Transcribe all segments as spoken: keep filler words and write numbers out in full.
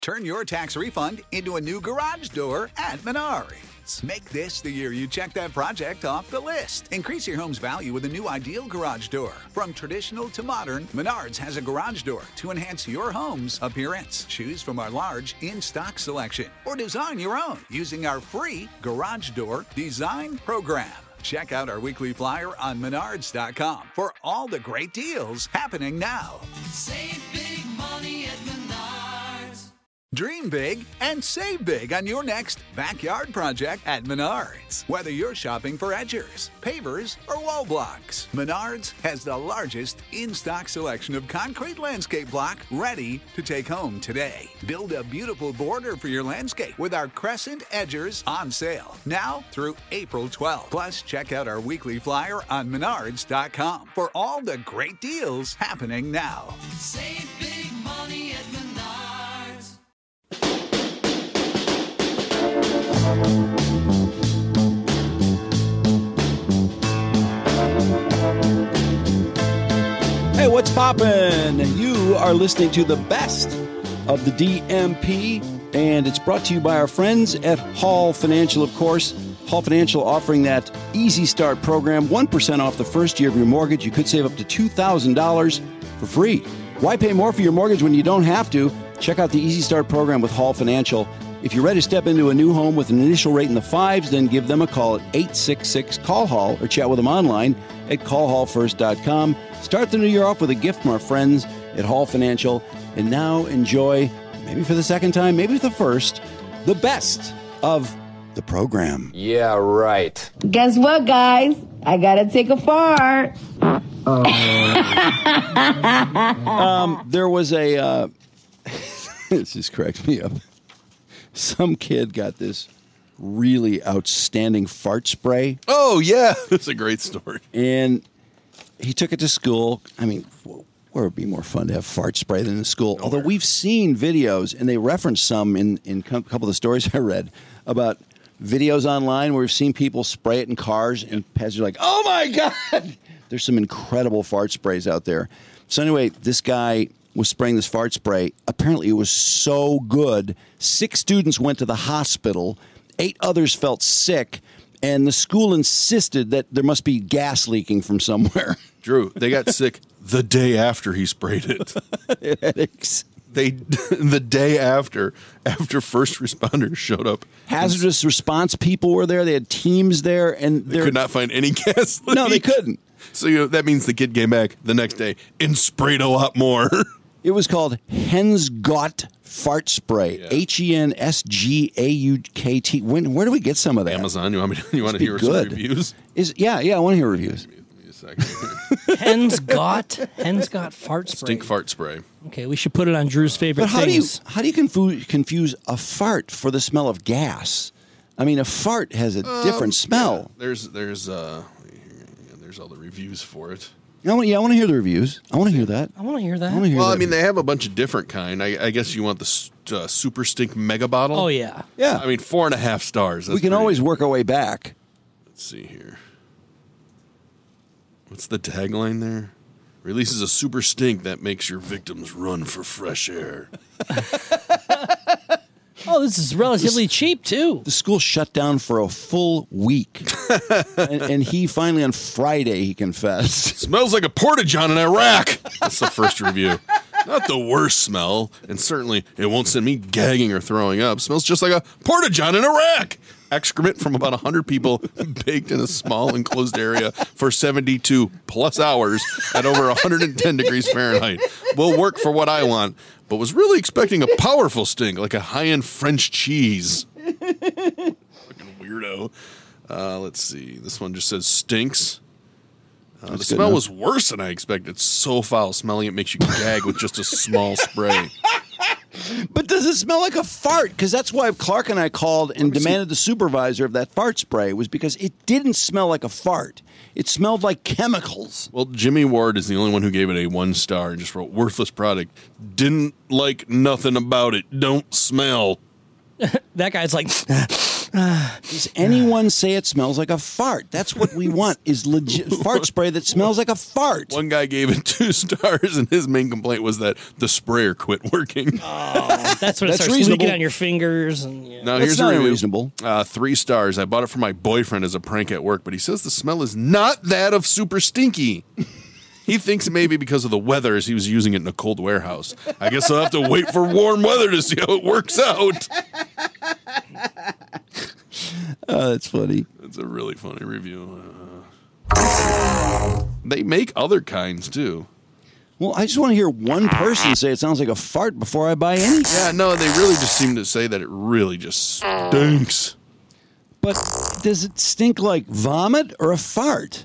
Turn your tax refund into a new garage door at Menards. Make this the year you check that project off the list. Increase your home's value with a new ideal garage door. From traditional to modern, Menards has a garage door to enhance your home's appearance. Choose from our large in-stock selection or design your own using our free Garage Door Design Program. Check out our weekly flyer on menards dot com for all the great deals happening now. Save big money at Menards. Dream big and save big on your next backyard project at Menards. Whether you're shopping for edgers, pavers, or wall blocks, Menards has the largest in-stock selection of concrete landscape block ready to take home today. Build a beautiful border for your landscape with our Crescent Edgers on sale now through April twelfth. Plus, check out our weekly flyer on menards dot com for all the great deals happening now. Save big money at Menards. Hey, what's poppin'? You are listening to the best of the D M P, and it's brought to you by our friends at Hall Financial, of course. Hall Financial offering that Easy Start program, one percent off the first year of your mortgage. You could save up to two thousand dollars for free. Why pay more for your mortgage when you don't have to? Check out the Easy Start program with Hall Financial. If you're ready to step into a new home with an initial rate in the fives, then give them a call at eight six six, call hall or chat with them online at call hall first dot com. Start the new year off with a gift from our friends at Hall Financial. And now enjoy, maybe for the second time, maybe for the first, the best of the program. Yeah, right. Guess what, guys? I gotta take a fart. um, there was a... Uh, this just cracks me up. Some kid got this really outstanding fart spray. Oh, yeah. That's a great story. And he took it to school. I mean, where would be more fun to have fart spray than in school? Nowhere. Although we've seen videos, and they reference some in, in a couple of the stories I read about videos online where we've seen people spray it in cars, and parents are like, oh, my God. There's some incredible fart sprays out there. So anyway, this guy was spraying this fart spray. Apparently it was so good. Six students went to the hospital. Eight others felt sick. And the school insisted that there must be gas leaking from somewhere. Drew, they got sick the day after he sprayed it. Headaches. They the day after, after first responders showed up. Hazardous response people were there. They had teams there. And they could not find any gas leak. No, they couldn't. So you know, that means the kid came back the next day and sprayed a lot more. It was called Hensgott Fart Spray. Yeah. H E N S G A U K T. When, where do we get some of that? Amazon. You want me to, you want to hear good. some reviews? Is Yeah, yeah, I want to hear reviews. Give me, give me a second. Hensgott? Hensgott Fart Spray. Stink fart spray. Okay, we should put it on Drew's favorite but how things. Do you, how do you confuse, confuse a fart for the smell of gas? I mean, a fart has a um, different smell. Yeah. There's, there's, uh, there's all the reviews for it. I want, yeah, I want to hear the reviews. I want to hear that. I want to hear that. I want to hear well, that. I mean, they have a bunch of different kind. I, I guess you want the uh, Super Stink Mega Bottle. Oh, yeah. Yeah. I mean, four and a half stars. That's we can pretty, always work our way back. Let's see here. What's the tagline there? Releases a super stink that makes your victims run for fresh air. Oh, this is relatively this, cheap, too. The school shut down for a full week. and, and he finally, on Friday, he confessed. Smells like a porta-john in Iraq. That's the first review. Not the worst smell, and certainly it won't send me gagging or throwing up. Smells just like a porta-john in Iraq. Excrement from about one hundred people baked in a small enclosed area for seventy-two plus hours at over one hundred ten degrees Fahrenheit. Will work for what I want, but was really expecting a powerful stink, like a high-end French cheese. Fucking weirdo. Uh, let's see. This one just says stinks. Uh, the smell enough. was worse than I expected. So foul. Smelling it makes you gag with just a small spray. But does it smell like a fart? Because that's why Clark and I called and demanded see. the supervisor of that fart spray, was because it didn't smell like a fart. It smelled like chemicals. Well, Jimmy Ward is the only one who gave it a one star and just wrote, worthless product. Didn't like nothing about it. Don't smell. That guy's like, Does anyone say it smells like a fart? That's what we want, is legit fart spray that smells like a fart. One guy gave it two stars, and his main complaint was that the sprayer quit working. Oh, that's when it That's starts reasonable. leaking on your fingers. And yeah. Now, That's here's not a review. unreasonable. Uh, three stars. I bought it for my boyfriend as a prank at work, but he says the smell is not that of super stinky. He thinks maybe because of the weather, as he was using it in a cold warehouse. I guess I'll have to wait for warm weather to see how it works out. Oh, that's funny. It's a really funny review. Uh, they make other kinds, too. Well, I just want to hear one person say it sounds like a fart before I buy anything. Yeah, no, they really just seem to say that it really just stinks. But does it stink like vomit or a fart?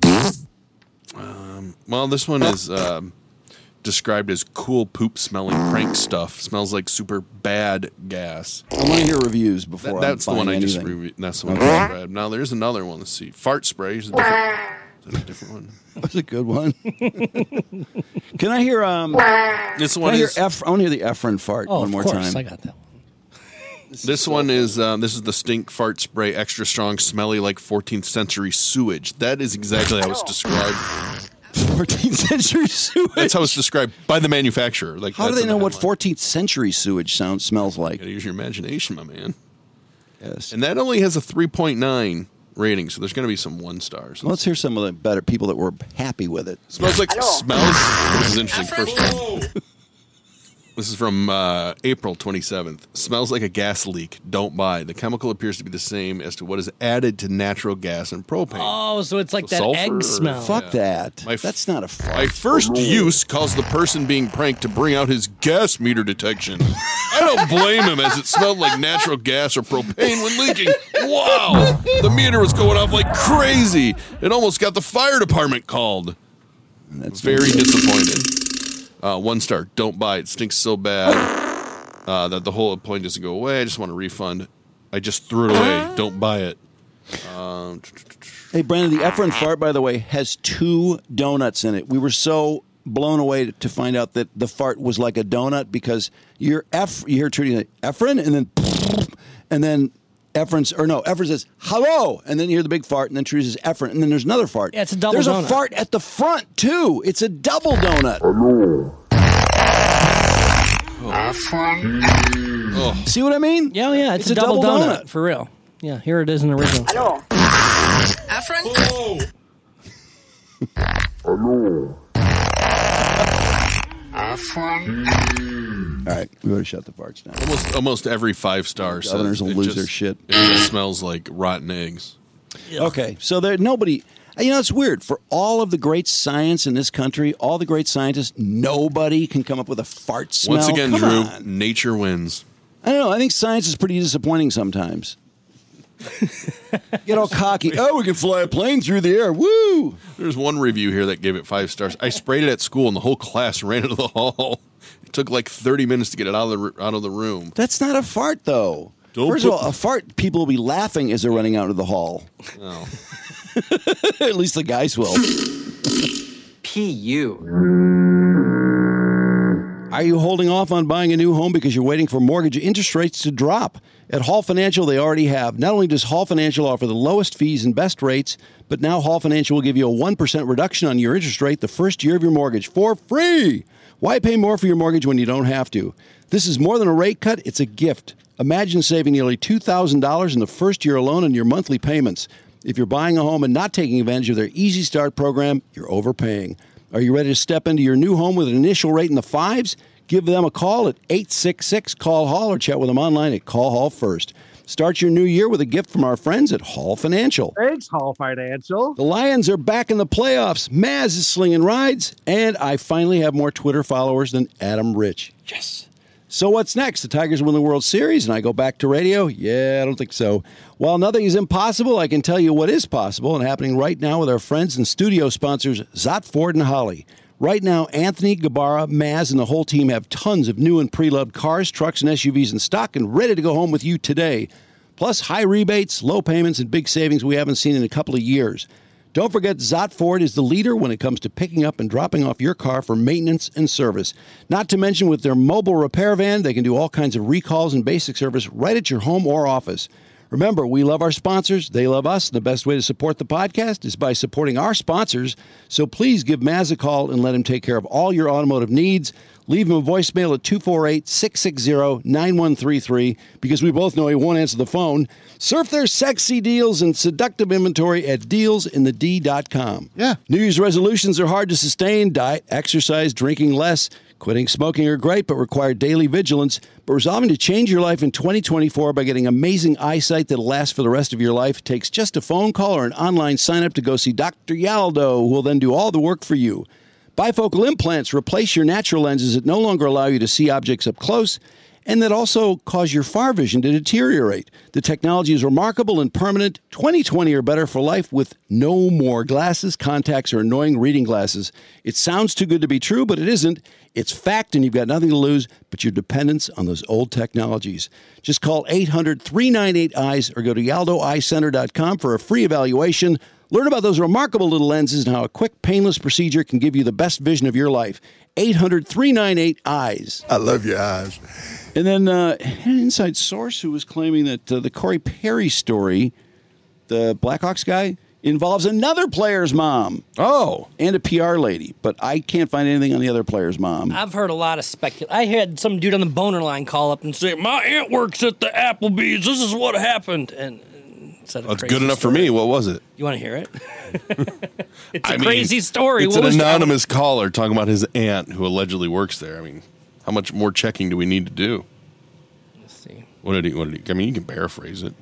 Well, this one is um, described as cool poop smelling prank stuff. Smells like super bad gas. I want to hear reviews before That- that's I'm the one buying I just anything. reviewed. That's the one I read. Now there's another one. Let's see. Fart spray is a different, is that a different one. That's a good one. Can I hear? Um, can This I one hear? is Eph- I want to hear the Efren fart Oh, one of more course, time. I got that one. this one is uh, this is the stink fart spray, extra strong, smelly like fourteenth century sewage. That is exactly how it's described. fourteenth century sewage. That's how it's described by the manufacturer. Like, How do that's they in know the what headline. fourteenth century sewage sound smells like? You gotta use your imagination, my man. Yes. And that only has a three point nine rating, so there's going to be some one stars. Let's hear some of the better people that were happy with it. Smells like smells. This is interesting. First one. This is from uh, April twenty-seventh. Smells like a gas leak. Don't buy. The chemical appears to be the same as to what is added to natural gas and propane. Oh, so it's like So that sulfur egg or- smell. Fuck Yeah. that. My f- That's not a fart. My first use caused the person being pranked to bring out his gas meter detection. I don't blame him, as it smelled like natural gas or propane when leaking. Wow! The meter was going off like crazy. It almost got the fire department called. That's Very disappointed. Uh, one star. Don't buy it. Stinks so bad uh, that the whole point doesn't go away. I just want a refund. I just threw it away. Don't buy it. Um, Hey, Brandon, the Efren fart, by the way, has two donuts in it. We were so blown away to find out that the fart was like a donut because you're F, you hear Trudy like, Efren, and then, and then Efren's, or no, Efren says, hello, and then you hear the big fart, and then Trudy says, Efren, and then there's another fart. Yeah, it's a double There's donut. a fart at the front, too. It's a double donut. oh, See what I mean? Yeah, yeah, it's, It's a, a double, double donut. donut. for real. Yeah, here it is in the original. All right, we better shut the farts down. almost, almost every five stars. Governors will lose their shit. It just smells like rotten eggs. Okay, so there nobody. You know, it's weird. For all of the great science in this country, all the great scientists, nobody can come up with a fart smell. Once again, Come Drew, on. nature wins. I don't know. I think science is pretty disappointing sometimes. Get all cocky. Oh, we can fly a plane through the air. Woo! There's one review here that gave it five stars. I sprayed it at school, and the whole class ran into the hall. It took like thirty minutes to get it out of the out of the room. That's not a fart, though. Don't First put- of all, a fart, people will be laughing as they're running out of the hall. Oh. At least the guys will. P U. Are you holding off on buying a new home because you're waiting for mortgage interest rates to drop? At Hall Financial, they already have. Not only does Hall Financial offer the lowest fees and best rates, but now Hall Financial will give you a one percent reduction on your interest rate the first year of your mortgage for free. Why pay more for your mortgage when you don't have to? This is more than a rate cut, it's a gift. Imagine saving nearly two thousand dollars in the first year alone on your monthly payments. If you're buying a home and not taking advantage of their Easy Start program, you're overpaying. Are you ready to step into your new home with an initial rate in the fives? Give them a call at eight six six, call Hall or chat with them online at Call Hall First. Start your new year with a gift from our friends at Hall Financial. Thanks, Hall Financial. The Lions are back in the playoffs. Maz is slinging rides, and I finally have more Twitter followers than Adam Rich. Yes. So what's next? The Tigers win the World Series, and I go back to radio? Yeah, I don't think so. While nothing is impossible, I can tell you what is possible and happening right now with our friends and studio sponsors, Zott Ford and Holly. Right now, Anthony, Gabara, Maz, and the whole team have tons of new and pre-loved cars, trucks, and S U Vs in stock and ready to go home with you today. Plus, high rebates, low payments, and big savings we haven't seen in a couple of years. Don't forget, Zott Ford is the leader when it comes to picking up and dropping off your car for maintenance and service. Not to mention, with their mobile repair van, they can do all kinds of recalls and basic service right at your home or office. Remember, we love our sponsors. They love us. The best way to support the podcast is by supporting our sponsors. So please give Maz a call and let him take care of all your automotive needs. Leave him a voicemail at two four eight, six six zero, nine one three three because we both know he won't answer the phone. Surf their sexy deals and seductive inventory at deals in the d dot com. Yeah. New Year's resolutions are hard to sustain. Diet, exercise, drinking less. Quitting smoking are great, but require daily vigilance. But resolving to change your life in twenty twenty-four by getting amazing eyesight that'll last for the rest of your life takes just a phone call or an online sign-up to go see Doctor Yaldo, who will then do all the work for you. Bifocal implants replace your natural lenses that no longer allow you to see objects up close and that also cause your far vision to deteriorate. The technology is remarkable and permanent. twenty twenty or better for life with no more glasses, contacts, or annoying reading glasses. It sounds too good to be true, but it isn't. It's fact, and you've got nothing to lose but your dependence on those old technologies. Just call eight hundred, three nine eight, eyes or go to yaldo eye center dot com for a free evaluation. Learn about those remarkable little lenses and how a quick, painless procedure can give you the best vision of your life. eight hundred, three nine eight, eyes. I love your eyes. And then uh, an inside source who was claiming that uh, the Corey Perry story, the Blackhawks guy, involves another player's mom. Oh. And a P R lady. But I can't find anything on the other player's mom. I've heard a lot of speculation. I had some dude on the boner line call up and say, my aunt works at the Applebee's. This is what happened. And said a That's crazy good enough story. for me. What was it? You want to hear it? It's a I mean, crazy story. It's What an was- anonymous caller talking about his aunt who allegedly works there. I mean, how much more checking do we need to do? Let's see. What did he? What did he? I mean, you can paraphrase it.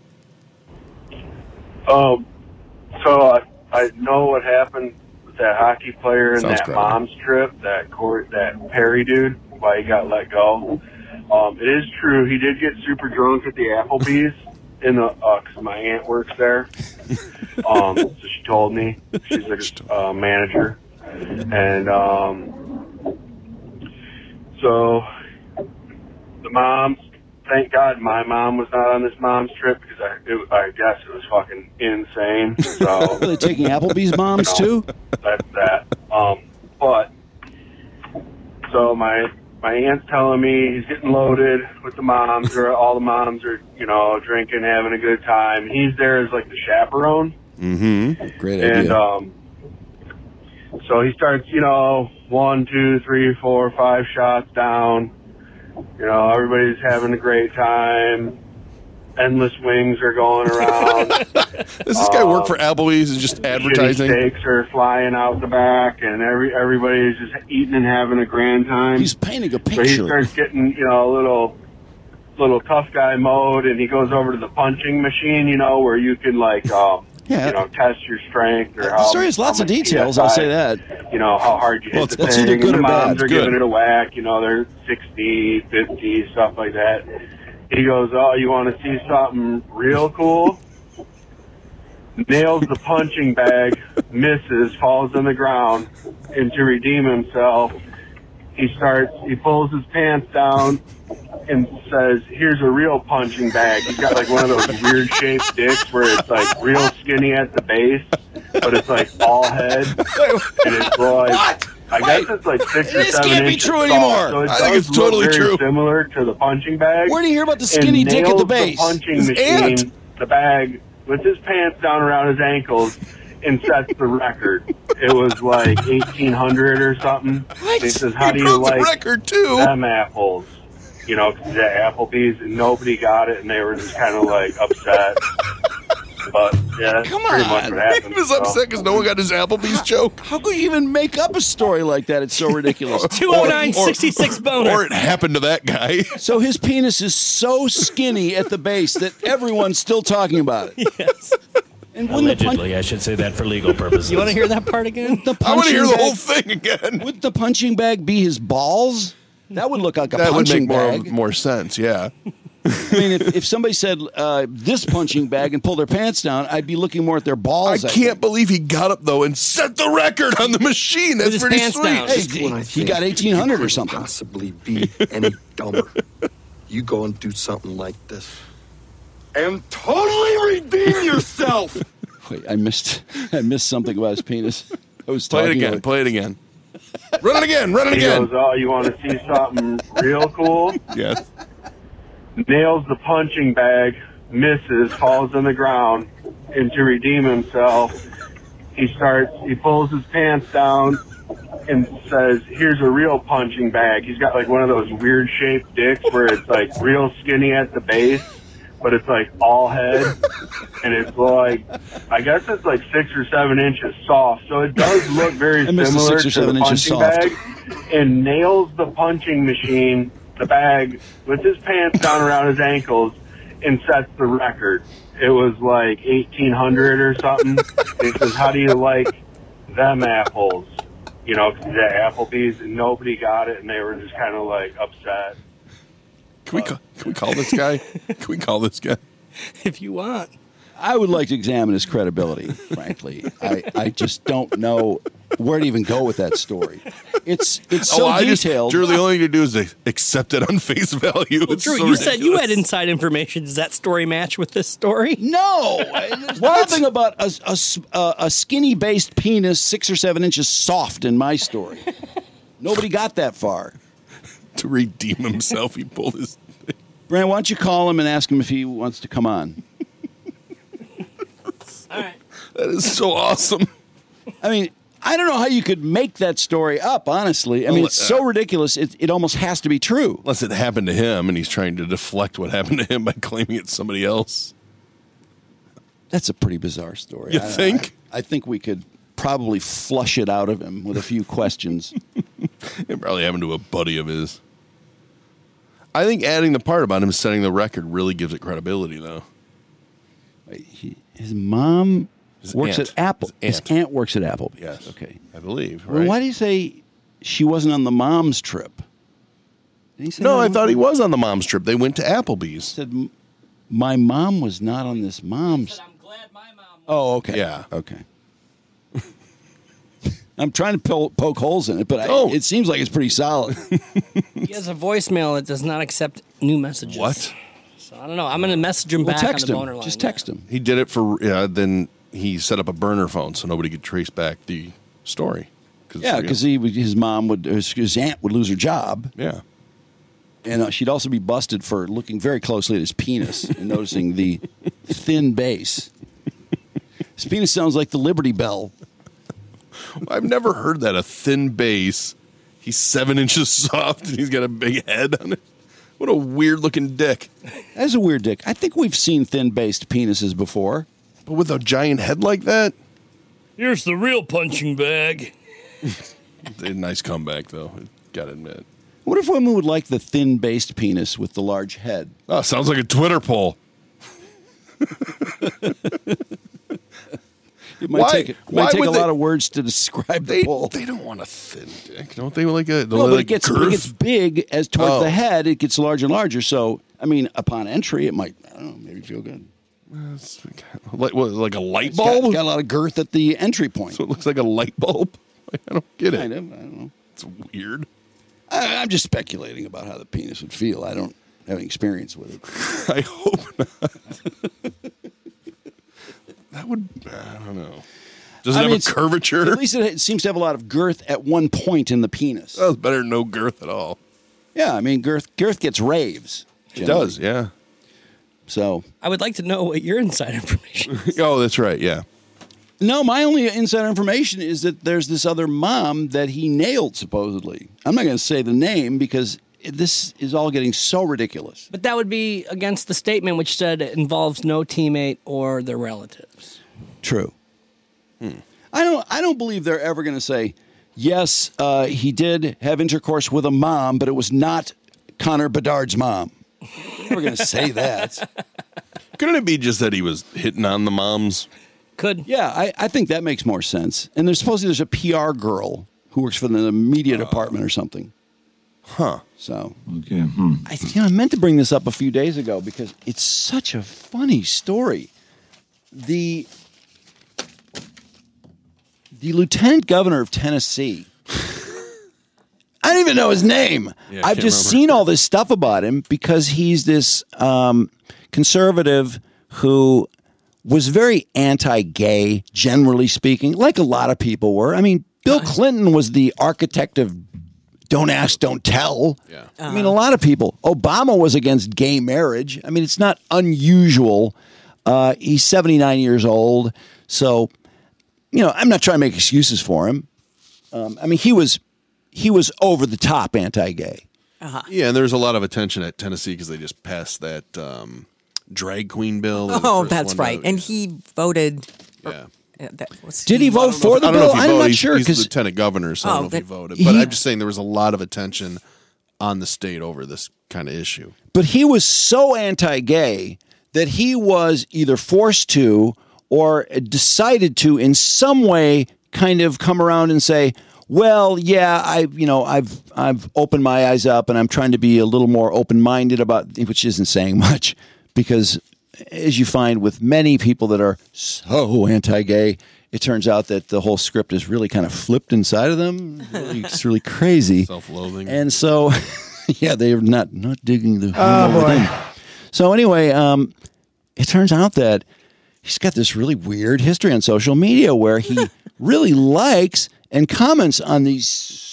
Um, so I, I know what happened with that hockey player and Sounds that credible. mom's trip, that Court, that Perry dude, why he got let go. Um, it is true. He did get super drunk at the Applebee's in the, uh 'cause my aunt works there. Um, so she told me she's a uh, manager. And, um, so the moms, thank God my mom was not on this mom's trip because I, it, I guess it was fucking insane. So Are they taking Applebee's moms, too? that's that. Um, but so my my aunt's telling me he's getting loaded with the moms, or all the moms are, you know, drinking, having a good time. He's there as like the chaperone, Mm-hmm. Great and idea. um, so he starts, you know, one, two, three, four, five shots down. You know, everybody's having a great time. Endless wings are going around. Does this guy work for Applebee's and just advertising? Shitty steaks are flying out the back, and every everybody's just eating and having a grand time. He's painting a so he picture. starts getting, you know, a little, little tough guy mode, and he goes over to the punching machine, you know, where you can like, um, Yeah. you know, test your strength or The how. story has lots how of much details, P S I, I'll say that. You know how hard you Well, hit the that's thing. either good and or the moms bad. are Good. giving it a whack. You know, they're sixty, fifty, stuff like that. He goes, oh, you want to see something real cool? Nails the punching bag, misses, falls on the ground, and to redeem himself, he starts, he pulls his pants down and says, here's a real punching bag. He's got like one of those weird shaped dicks where it's like real skinny at the base, but it's like all head. And it's like, I guess it's like six or This seven can't be inches true tall, anymore. So it I think does it's totally look very true. similar to the punching bag. Where do you hear about the And skinny dick at nails the base? punching His machine, aunt. the bag, with his pants down around his ankles, and sets the record. It was like eighteen hundred or something. What? He says, how He do you broke the like record too. them apples? You know, 'cause the Applebee's, and nobody got it, and they were just kind of like upset. But yeah, that's Come pretty much on. what happened. He was so. upset because no one got his Applebee's joke. How could you even make up a story like that? It's so ridiculous. two oh nine, sixty-six boner. Or it happened to that guy. So his penis is so skinny at the base that everyone's still talking about it. Yes. And wouldn't the, punch, Allegedly, I should say that for legal purposes. You want to hear that part again? the I want to punching hear the bag, whole thing again. Would the punching bag be his balls? That would look like a That would punching make more bag. more sense. Yeah. I mean, if, if somebody said uh, this punching bag and pulled their pants down, I'd be looking more at their I balls. can't think. believe he got up though and set the record on the machine. That's his pretty pants sweet. down. Hey, Just when I he think got eighteen hundred or you something. couldn't possibly be any dumber. You go and do something like this. And totally redeem yourself. Wait, I missed. I missed something about his penis. I was Play it talking again. about- Play it again. Run it again. Run it He again. goes, oh, you want to see something real cool? Yes. Nails the punching bag, misses, falls on the ground, and to redeem himself, he starts, he pulls his pants down and says, here's a real punching bag. He's got like one of those weird shaped dicks where it's like real skinny at the base, but it's like all head. And it's like, I guess it's like six or seven inches soft. So it does look very I missed the similar six or to seven the inches punching soft. bag, and nails the punching machine, the bag, with his pants down around his ankles and sets the record. It was like eighteen hundred or something. And he says, how do you like them apples? You know, 'cause he's at Applebee's and nobody got it, and they were just kind of like upset. Can we call, can we call this guy? Can we call this guy? If you want. I would like to examine his credibility, frankly. I, I just don't know where to even go with that story. It's it's so oh, I detailed. Just, Drew, the only thing to do is accept it on face value. Well, It's Drew, so you said you ridiculous. had inside information. Does that story match with this story? No, there's nothing about a, a s- a- a skinny-based penis, six or seven inches soft in my story. Nobody got that far. To redeem himself, he pulled his... Brand, why don't you call him and ask him if he wants to come on? All right. That is so awesome. I mean, I don't know how you could make that story up, honestly. I mean, Well, it's so ridiculous, it, it almost has to be true. Unless it happened to him and he's trying to deflect what happened to him by claiming it's somebody else. That's a pretty bizarre story. You I- think? I, I think we could probably flush it out of him with a few questions. It probably happened to a buddy of his. I think adding the part about him setting the record really gives it credibility, though. Wait, he, his mom His works aunt. at Apple. His His aunt. aunt works at Applebee's. Yes. Okay. I believe. Well, Right? why do you say she wasn't on the mom's trip? Did he say No, that? I thought he was on the mom's trip. They went to Applebee's. said "M- my mom was not on this mom's. I'm glad my mom. Oh, okay. Yeah. Okay. I'm trying to po- poke holes in it, but I, Oh. it seems like it's pretty solid. He has a voicemail that does not accept new messages. What? So I don't know. I'm going to message him Well, back text on the him. boner line. Just text him. He did it for, yeah, then he set up a burner phone so nobody could trace back the story. Cause Yeah, you know, because he would, his mom would, his, his aunt would lose her job, Yeah. and uh, she'd also be busted for looking very closely at his penis and noticing the thin base. His penis sounds like the Liberty Bell. I've never heard that. A thin base. He's seven inches soft and he's got a big head on it. What a weird looking dick. That's a weird dick. I think we've seen thin-based penises before. But with a giant head like that, Here's the real punching bag. a nice comeback, though. Gotta admit. What if women would like the thin-based penis with the large head? Oh, sounds like a Twitter poll. It might Why- take, it why might take would a they- lot of words to describe the They, poll. they don't want a thin dick, don't they? Like a No, but like it gets, girth? it gets big as towards Oh. the head. It gets larger and larger. So, I mean, upon entry, it might, I don't know, maybe feel good. like what, like a light It's got, bulb. got a lot of girth at the entry point. So it looks like a light bulb. I don't get it. Kind of, I don't know. It's weird. I, I'm just speculating about how the penis would feel. I don't have any experience with it. I hope not. That would, I don't know. Does it I have mean, a it's- curvature? At least it, it seems to have a lot of girth at one point in the penis. That was better than no girth at all. Yeah, I mean, girth girth gets raves. It generally. does, yeah. So, I would like to know what your inside information is. Oh, that's right, yeah. no, my only insider information is that there's this other mom that he nailed, supposedly. I'm not going to say the name because it, this is all getting so ridiculous. But that would be against the statement which said it involves no teammate or their relatives. True. I don't. I don't believe they're ever going to say, yes, uh, he did have intercourse with a mom, but it was not Connor Bedard's mom. They're never going to say that. Couldn't it be just that he was hitting on the moms? Could. Yeah, I, I think that makes more sense. And there's supposedly there's a P R girl who works for the media department or something. Huh. So Okay. Hmm. I, you know, I meant to bring this up a few days ago because it's such a funny story. The the lieutenant governor of Tennessee. I don't even know his name. Yeah, I I've can't just remember. seen all this stuff about him because he's this um, conservative who was very anti-gay, generally speaking, like a lot of people were. I mean, Bill Clinton was the architect of don't ask, don't tell. Yeah. I mean, a lot of people. Obama was against gay marriage. I mean, it's not unusual. Uh, he's seventy-nine years old. So, you know, I'm not trying to make excuses for him. Um, I mean, he was he was over the top anti-gay. Uh-huh. Yeah, and there's a lot of attention at Tennessee because they just passed that um, drag queen bill. Oh, that's right. To, and he voted. Yeah. Uh, that was Did he vote for if, the I don't bill? know if he I'm voted. not He's, sure. He's the lieutenant governor, so oh, I don't know that, if he voted. But he, I'm just saying there was a lot of attention on the state over this kind of issue. But he was so anti-gay that he was either forced to or decided to in some way kind of come around and say, well, yeah, I, you know, I've I've opened my eyes up and I'm trying to be a little more open-minded about, which isn't saying much, because as you find with many people that are so anti-gay, it turns out that the whole script is really kind of flipped inside of them. Really, it's really crazy. Self-loathing. And so, yeah, they're not, not digging the Oh, boy. within. So anyway, um, it turns out that he's got this really weird history on social media where he really likes and comments on these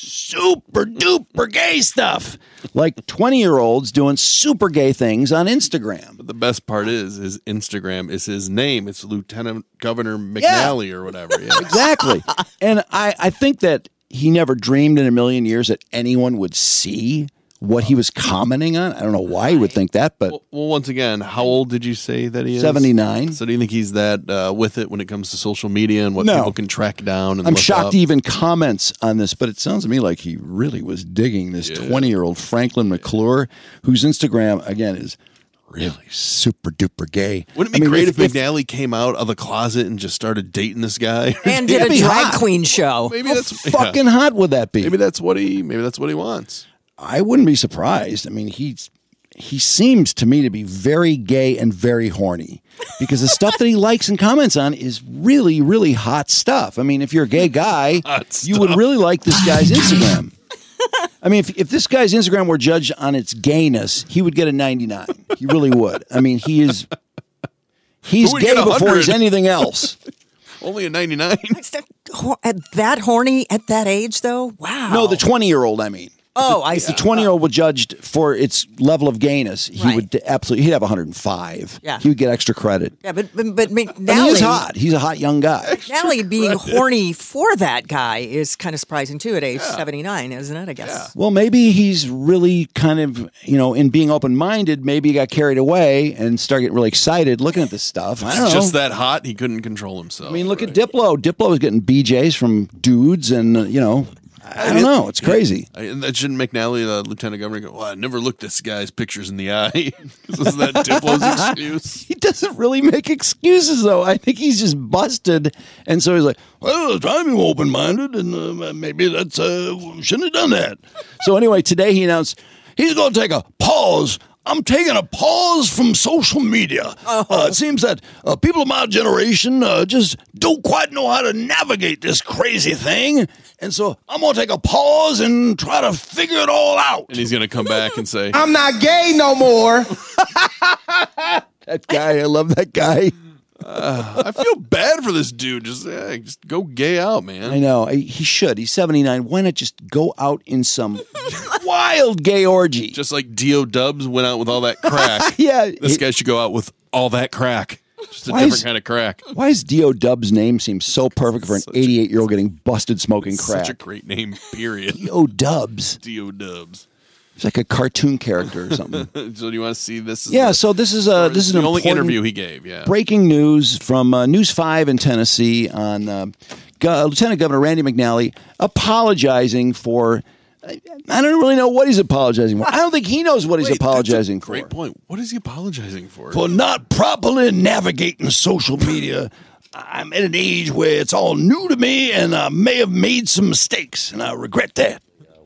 super duper gay stuff, like twenty year olds doing super gay things on Instagram. But the best part is his Instagram is his name. It's Lieutenant Governor McNally Yeah. or whatever. Yeah. Exactly. And I, I think that he never dreamed in a million years that anyone would see what he was commenting on. I don't know why he would think that, but Well, well, once again, how old did you say that he is? seventy-nine. So do you think he's that uh, with it when it comes to social media and what No. people can track down? And I'm look shocked up? he even comments on this, but it sounds to me like he really was digging this twenty-year-old Franklin McClure, whose Instagram, again, is really super duper gay. Wouldn't it be I mean, great if- if, if- McNally came out of the closet and just started dating this guy? and did That'd a be drag hot. queen show. maybe How that's fucking yeah. hot would that be? Maybe that's what he. Maybe that's what he wants. I wouldn't be surprised. I mean, he's he seems to me to be very gay and very horny because the stuff that he likes and comments on is really, really hot stuff. I mean, if you're a gay guy, Hot you would stuff. really like this guy's Instagram. I mean, if, if this guy's Instagram were judged on its gayness, he would get a ninety-nine. He really would. I mean, he is he's Who would gay get a before he's hundred? anything else. Only a ninety-nine. Is that, ho- at that horny at that age, though? Wow. No, the twenty-year-old, I mean. Oh, I If see. the twenty-year-old were judged for its level of gayness, he Right. would absolutely, he'd have one hundred five. Yeah. He would get extra credit. Yeah, but but, but I mean, McNally, he's hot. He's a hot young guy. McNally being horny for that guy is kind of surprising too at age seventy-nine, isn't it? I guess. Well, maybe he's really kind of, you know, in being open-minded, maybe he got carried away and started getting really excited looking at this stuff. I don't know. Just that hot, he couldn't control himself. I mean, look right? at Diplo. Diplo was getting B Js from dudes and, uh, you know, I don't know. It's crazy. I, and that shouldn't McNally, the lieutenant governor, go, well, I never looked this guy's pictures in the eye. Isn't that Diplo's excuse? He doesn't really make excuses, though. I think he's just busted. And so he's like, well, I'm open-minded, and uh, maybe that's, uh, shouldn't have done that. So anyway, today he announced he's going to take a pause. I'm taking a pause from social media. Oh. Uh, it seems that uh, people of my generation uh, just don't quite know how to navigate this crazy thing. And so I'm going to take a pause and try to figure it all out. And he's going to come back and say, I'm not gay no more. That guy, I love that guy. I feel bad for this dude. Just, yeah, just go gay out, man. I know. I- He should. He's seventy-nine. Why not just go out in some wild gay orgy? Just like Dio Dubs went out with all that crack. Yeah. This He- guy should go out with all that crack. Just a Why different is- kind of crack. Why is Dio Dub's name seem so perfect for an eighty-eight-year-old getting busted smoking crack? Such a great name, period. Dio Dubs. Dio Dubs. It's like a cartoon character or something. So do you want to see this? Is Yeah, the- so this is a this is the an only important interview he gave. Yeah. breaking news from uh, News five in Tennessee on uh, Go- Lieutenant Governor Randy McNally apologizing for. I I don't really know what he's apologizing for. I don't think he knows what he's Wait, that's a apologizing for. Great point. What is he apologizing for? For not properly navigating social media. I'm at an age where it's all new to me, and I may have made some mistakes, and I regret that.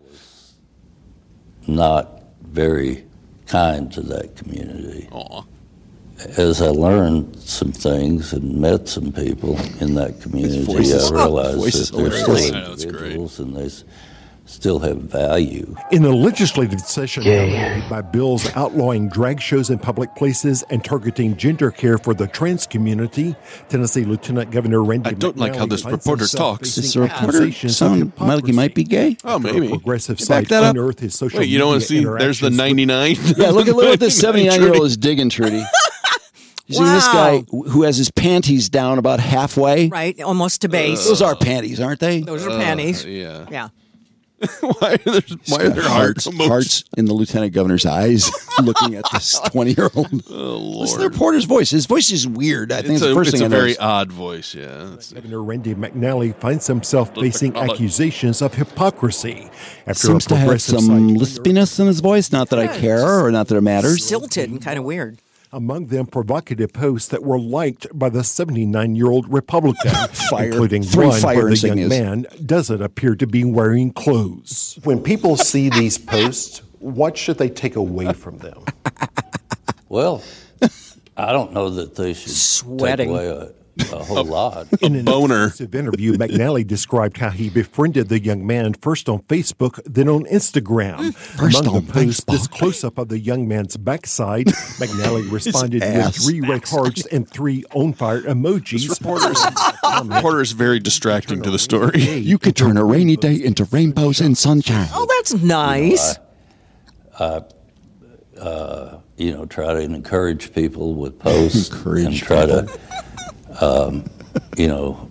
Not very kind to that community. Aw. As I learned some things and met some people in that community, voice is- I realized voice is that there's hilarious. still I know, it's great. individuals, and they s- still have value. In a legislative session dominated by bills outlawing drag shows in public places and targeting gender care for the trans community, Tennessee Lieutenant Governor Randy I don't McNally like how this finds reporter himself talks. facing Does the reporter accusations of sound like he might be gay? Oh, after a maybe. progressive You site back that up? unearthed his social Wait, you don't want to media see? There's the interactions with- ninety-nine. Yeah, look at, look what this seventy-nine-year-old is digging, Trudy. You see this guy who has his panties down about halfway? Right, almost to base. Those are panties, aren't they? Those are panties. Yeah. Yeah. why are there, why are there hearts, hearts, hearts in the lieutenant governor's eyes looking at this twenty-year-old? Oh, Lord. Listen to the reporter's voice. His voice is weird. I think It's it's the a, first it's thing a I very noticed. odd voice, yeah. That's- Governor Randy McNally finds himself facing call it. accusations of hypocrisy after Seems a to have progressive some site lispiness in his voice. Not that I care or not that it matters. Stilted and kind of weird. among them provocative posts that were liked by the seventy-nine-year-old Republican, Fire. including Three one fire where the young insignias. man doesn't appear to be wearing clothes. When people see these posts, what should they take away from them? Well, I don't know that they should Sweating. take away a, a whole lot. In an boner. exclusive interview, McNally described how he befriended the young man first on Facebook, then on Instagram. First Among on the posts, Facebook. this close-up of the young man's backside, McNally responded with ass. three red hearts and three on-fire emojis. Reporters, reporter is very distracting to the story. You could turn a rainy day into rainbows and sunshine. Oh, that's nice. I, uh, you know, try to encourage people with posts Encourage and try people. to, um, you know,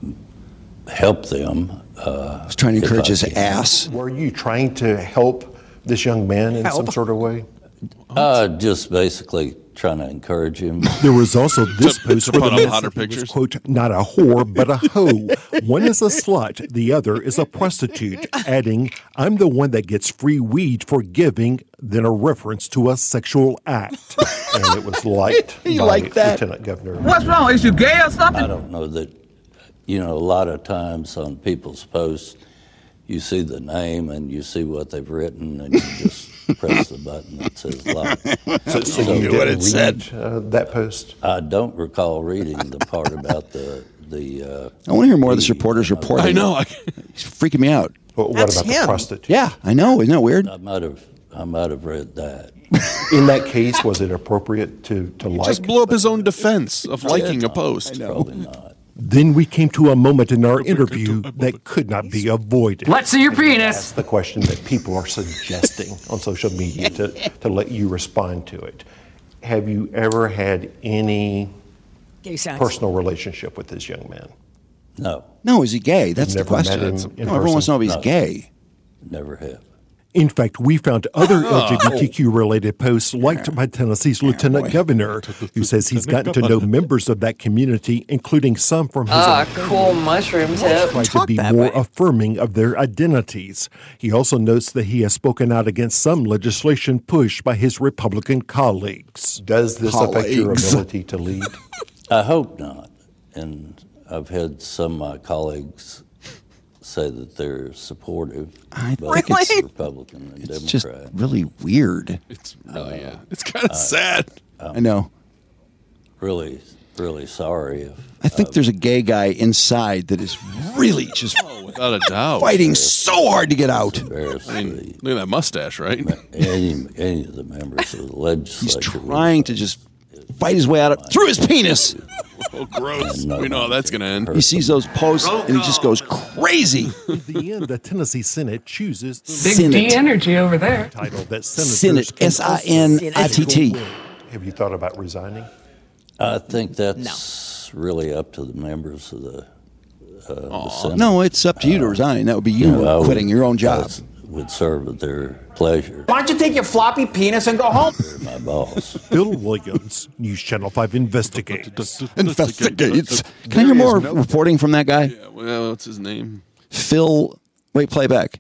help them. Uh, I was trying to if encourage I his can. ass. Were you trying to help this young man in some Help. sort of way? Uh, just basically trying to encourage him. There was also this To- post to where the put up man hotter said he was, pictures? quote, not a whore, but a hoe. One is a slut, the other is a prostitute, adding, I'm the one that gets free weed for giving, then a reference to a sexual act. And it was liked You by like that? Lieutenant Governor. What's wrong? Is you gay or something? I don't know that, you know, a lot of times on people's posts, you see the name and you see what they've written and you just press the button that says like. So, so So you what didn't it said. read uh, that post? I don't recall reading the part about the, the, uh. I want to hear more of this reporter's reporting. I know. I, He's freaking me out. What, what That's about him. the prostitute? Yeah, I know. Isn't that weird? I might have, I might have read that. In that case, was it appropriate to, to like? just blew up his own defense of liking a post. Probably not. Then we came to a moment in our interview that could not be avoided. Let's see your penis. That's the question that people are suggesting on social media to, to let you respond to it. Have you ever had any Gay sex. personal relationship with this young man? No, No, is he gay? That's the never met question. him in No, everyone wants to know if he's No. gay. never have. In fact, we found other L G B T Q-related posts liked by Tennessee's Lieutenant Governor, who says he's gotten to know members of that community, including some from his Ah, own cool mushroom tip. try to Talk be that more way. affirming of their identities. He also notes that he has spoken out against some legislation pushed by his Republican colleagues. Does this affect your Colleagues. ability to lead? I hope not. And I've had some of my colleagues say that they're supportive, I both think it's- Republican and It's just Democrat. really weird. It's really, yeah. It's kind of sad. I know. Really, really sorry if I think there's a gay guy inside that is really just Without a doubt. fighting so hard to get out. embarrassed I mean, look at that mustache, right? any, any of the members of the He's legislature. trying to just fight his way out of, through his penis. Oh, gross. We know how that's going to end. He sees those posts and he just goes crazy. In the end, the Tennessee Senate chooses the Big Senate. D energy over there. title that senators Senate, can S I N I T T. Have you thought about resigning? I think that's really up to the members of the, uh, the Senate. No, it's up to you to resign. That would be you know, I would- quitting your own job. I would serve at their pleasure. Why don't you take your floppy penis and go home? They're my boss. Phil Williams, News Channel five investigates. Investigates. Can I hear more reporting from that guy? Yeah, well, what's his name? Phil. Wait, play back.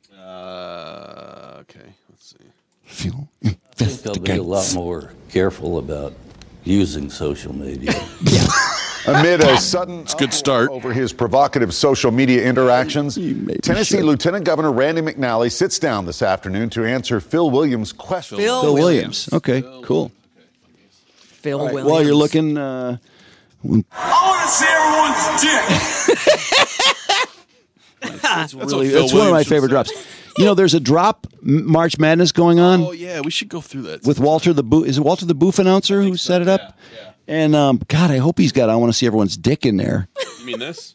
Uh, okay, let's see. Phil I think I'll be a lot investigates. more careful about using social media. Amid a sudden It's a good start. over his provocative social media interactions, Tennessee should. Lieutenant Governor Randy McNally sits down this afternoon to answer Phil Williams' question. Phil, Phil Williams. Williams. Okay, cool. Phil All right, Williams. while you're looking, uh, I want to see everyone's dick. It's That's what really, Phil it's one of my Williams should favorite say. drops. You know, there's a drop M- March Madness going on. Oh yeah, we should go through that with Walter the Boof. Is it Walter the Boof announcer who set it up? Yeah, yeah. And um, God, I hope he's got. I want to see everyone's dick in there. You mean this?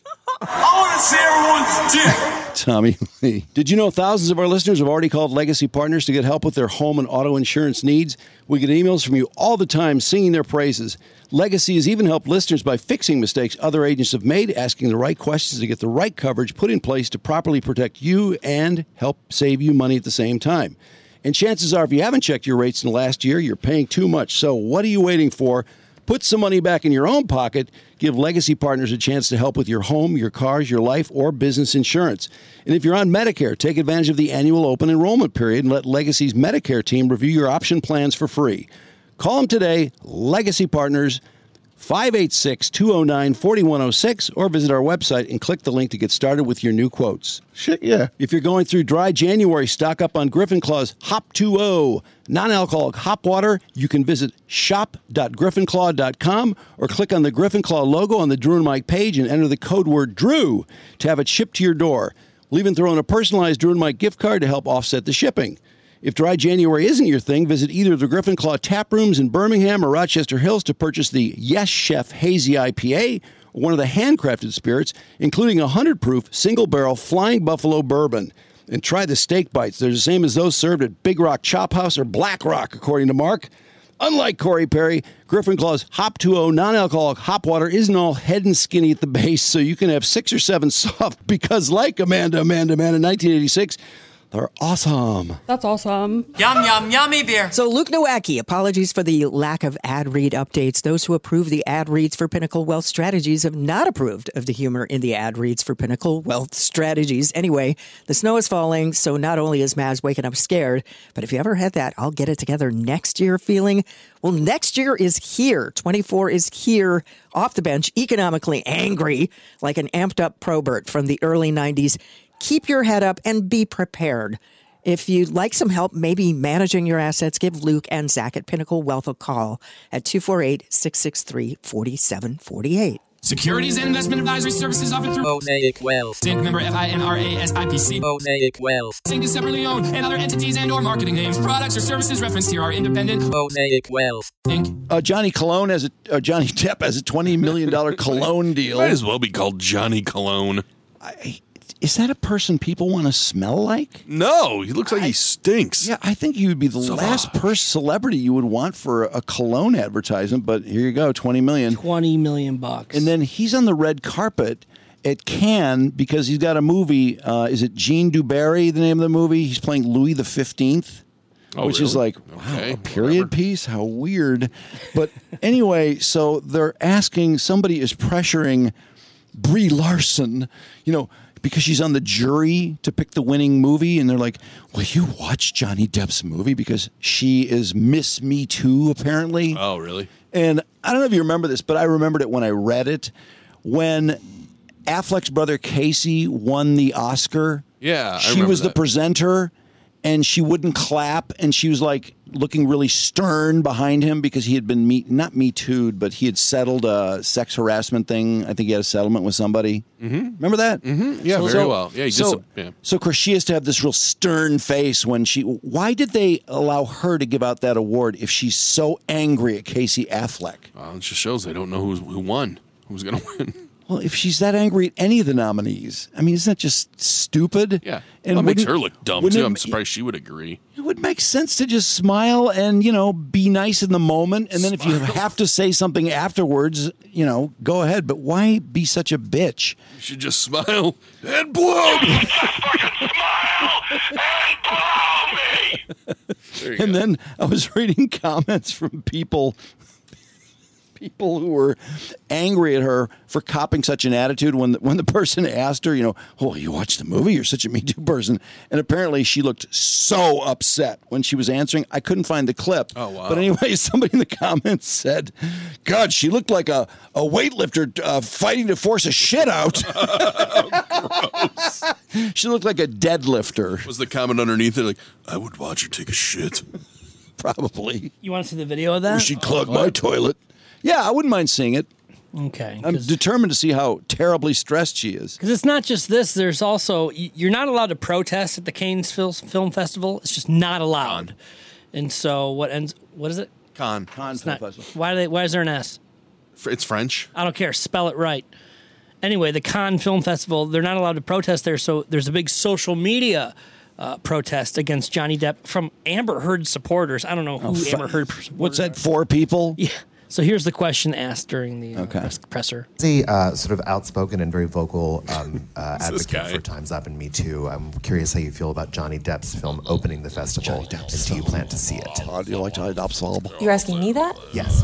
I want to see everyone's dick. Tommy Lee. Did you know thousands of our listeners have already called Legacy Partners to get help with their home and auto insurance needs? We get emails from you all the time singing their praises. Legacy has even helped listeners by fixing mistakes other agents have made, asking the right questions to get the right coverage put in place to properly protect you and help save you money at the same time. And chances are, if you haven't checked your rates in the last year, you're paying too much. So what are you waiting for? Put some money back in your own pocket. Give Legacy Partners a chance to help with your home, your cars, your life, or business insurance. And if you're on Medicare, take advantage of the annual open enrollment period and let Legacy's Medicare team review your option plans for free. Call them today, Legacy Partners, five eight six, two oh nine, four one oh six, or visit our website and click the link to get started with your new quotes. Shit, yeah. If you're going through dry January, stock up on Griffin Claw's Hop two oh non-alcoholic hop water. You can visit shop dot griffin claw dot com or click on the Griffin Claw logo on the Drew and Mike page and enter the code word DREW to have it shipped to your door. We'll even throw in a personalized Drew and Mike gift card to help offset the shipping. If dry January isn't your thing, visit either of the Griffin Claw tap rooms in Birmingham or Rochester Hills to purchase the Yes Chef Hazy I P A, or one of the handcrafted spirits, including a one hundred proof single-barrel Flying Buffalo bourbon. And try the steak bites. They're the same as those served at Big Rock Chop House or Black Rock, according to Mark. Unlike Corey Perry, Griffin Claw's Hop two oh non-alcoholic hop water isn't all head and skinny at the base, so you can have six or seven soft because, like Amanda, Amanda, Amanda, nineteen eighty-six, they're awesome. That's awesome. Yum, yum, yummy beer. So Luke Nowacki, apologies for the lack of ad read updates. Those who approve the ad reads for Pinnacle Wealth Strategies have not approved of the humor in the ad reads for Pinnacle Wealth Strategies. Anyway, the snow is falling, so not only is Maz waking up scared, but if you ever had that I'll get it together next year feeling, well, next year is here. twenty-four is here, off the bench, economically angry, like an amped up Probert from the early nineties. Keep your head up and be prepared. If you'd like some help maybe managing your assets, give Luke and Zach at Pinnacle Wealth a call at two four eight, six six three, four seven four eight. Securities and investment advisory services offered through Mosaic Wealth. Inc member F I N R A S I P C. Mosaic Wealth. Inc is separately owned, and other entities and or marketing names, products, or services referenced here are independent. Mosaic Wealth. Inc. Uh, Johnny Cologne has a uh, Johnny Depp has a twenty million dollars cologne deal. Might as well be called Johnny Cologne. I, is that a person people want to smell like? No, he looks like I, he stinks. Yeah, I think he would be the so last person celebrity you would want for a cologne advertisement. But here you go, twenty million, twenty million bucks, and then he's on the red carpet at Cannes because he's got a movie. Uh, is it Jean Dubarry? The name of the movie? He's playing Louis the Fifteenth. Oh, which really? is like, okay, wow, a period whatever. piece? How weird. But anyway, so they're asking, somebody is pressuring Brie Larson, you know, because she's on the jury to pick the winning movie. And they're like, will you watch Johnny Depp's movie? Because she is Miss Me Too, apparently. Oh, really? And I don't know if you remember this, but I remembered it when I read it. When Affleck's brother Casey won the Oscar, Yeah, I she remember was the that. presenter, and she wouldn't clap, and she was like looking really stern behind him because he had been me not me too'd, but he had settled a sex harassment thing. I think he had a settlement with somebody. Mm-hmm. Remember that? Mm-hmm. Yeah, So- very well. Yeah, he did so, some, yeah. so of course she has to have this real stern face when she. Why did they allow her to give out that award if she's so angry at Casey Affleck? Well, it just shows they don't know who's, who won, who's going to win. Well, if she's that angry at any of the nominees, I mean, isn't that just stupid? Yeah, And that makes wouldn't- her look dumb wouldn't too. it I'm ma- surprised she would agree. It would make sense to just smile and, you know, be nice in the moment. And then if you have to say something afterwards, you know, go ahead. But why be such a bitch? You should just smile and blow me. And then I was reading comments from people people who were angry at her for copping such an attitude when the, when the person asked her, you know, oh, you watched the movie? You're such a Me Too person. And apparently she looked so upset when she was answering. I couldn't find the clip. Oh, wow. But anyway, somebody in the comments said, God, she looked like a, a weightlifter uh, fighting to force a shit out. She looked like a deadlifter. Was the comment underneath it like, I would watch her take a shit? Probably. You want to see the video of that? She clogged my toilet. Yeah, I wouldn't mind seeing it. Okay. I'm determined to see how terribly stressed she is. Because it's not just this. There's also, y- you're not allowed to protest at the Cannes Fil- Film Festival. It's just not allowed. Con. And so what ends, what is it? Con. Con It's Film not, Festival. why, do they, why is there an S? It's French. I don't care. Spell it right. Anyway, the Cannes Film Festival, they're not allowed to protest there. So there's a big social media uh, protest against Johnny Depp from Amber Heard supporters. I don't know who Oh, fu- Amber Heard supporters What's that, are. four people? Yeah. So here's the question asked during the uh, Okay. press- presser. As a uh, sort of outspoken and very vocal um, uh, Who's this advocate guy? for Time's Up and Me Too, I'm curious how you feel about Johnny Depp's film opening the festival, and do you plan to see it? How do you like Johnny Depp's film? You're asking me that? Yes.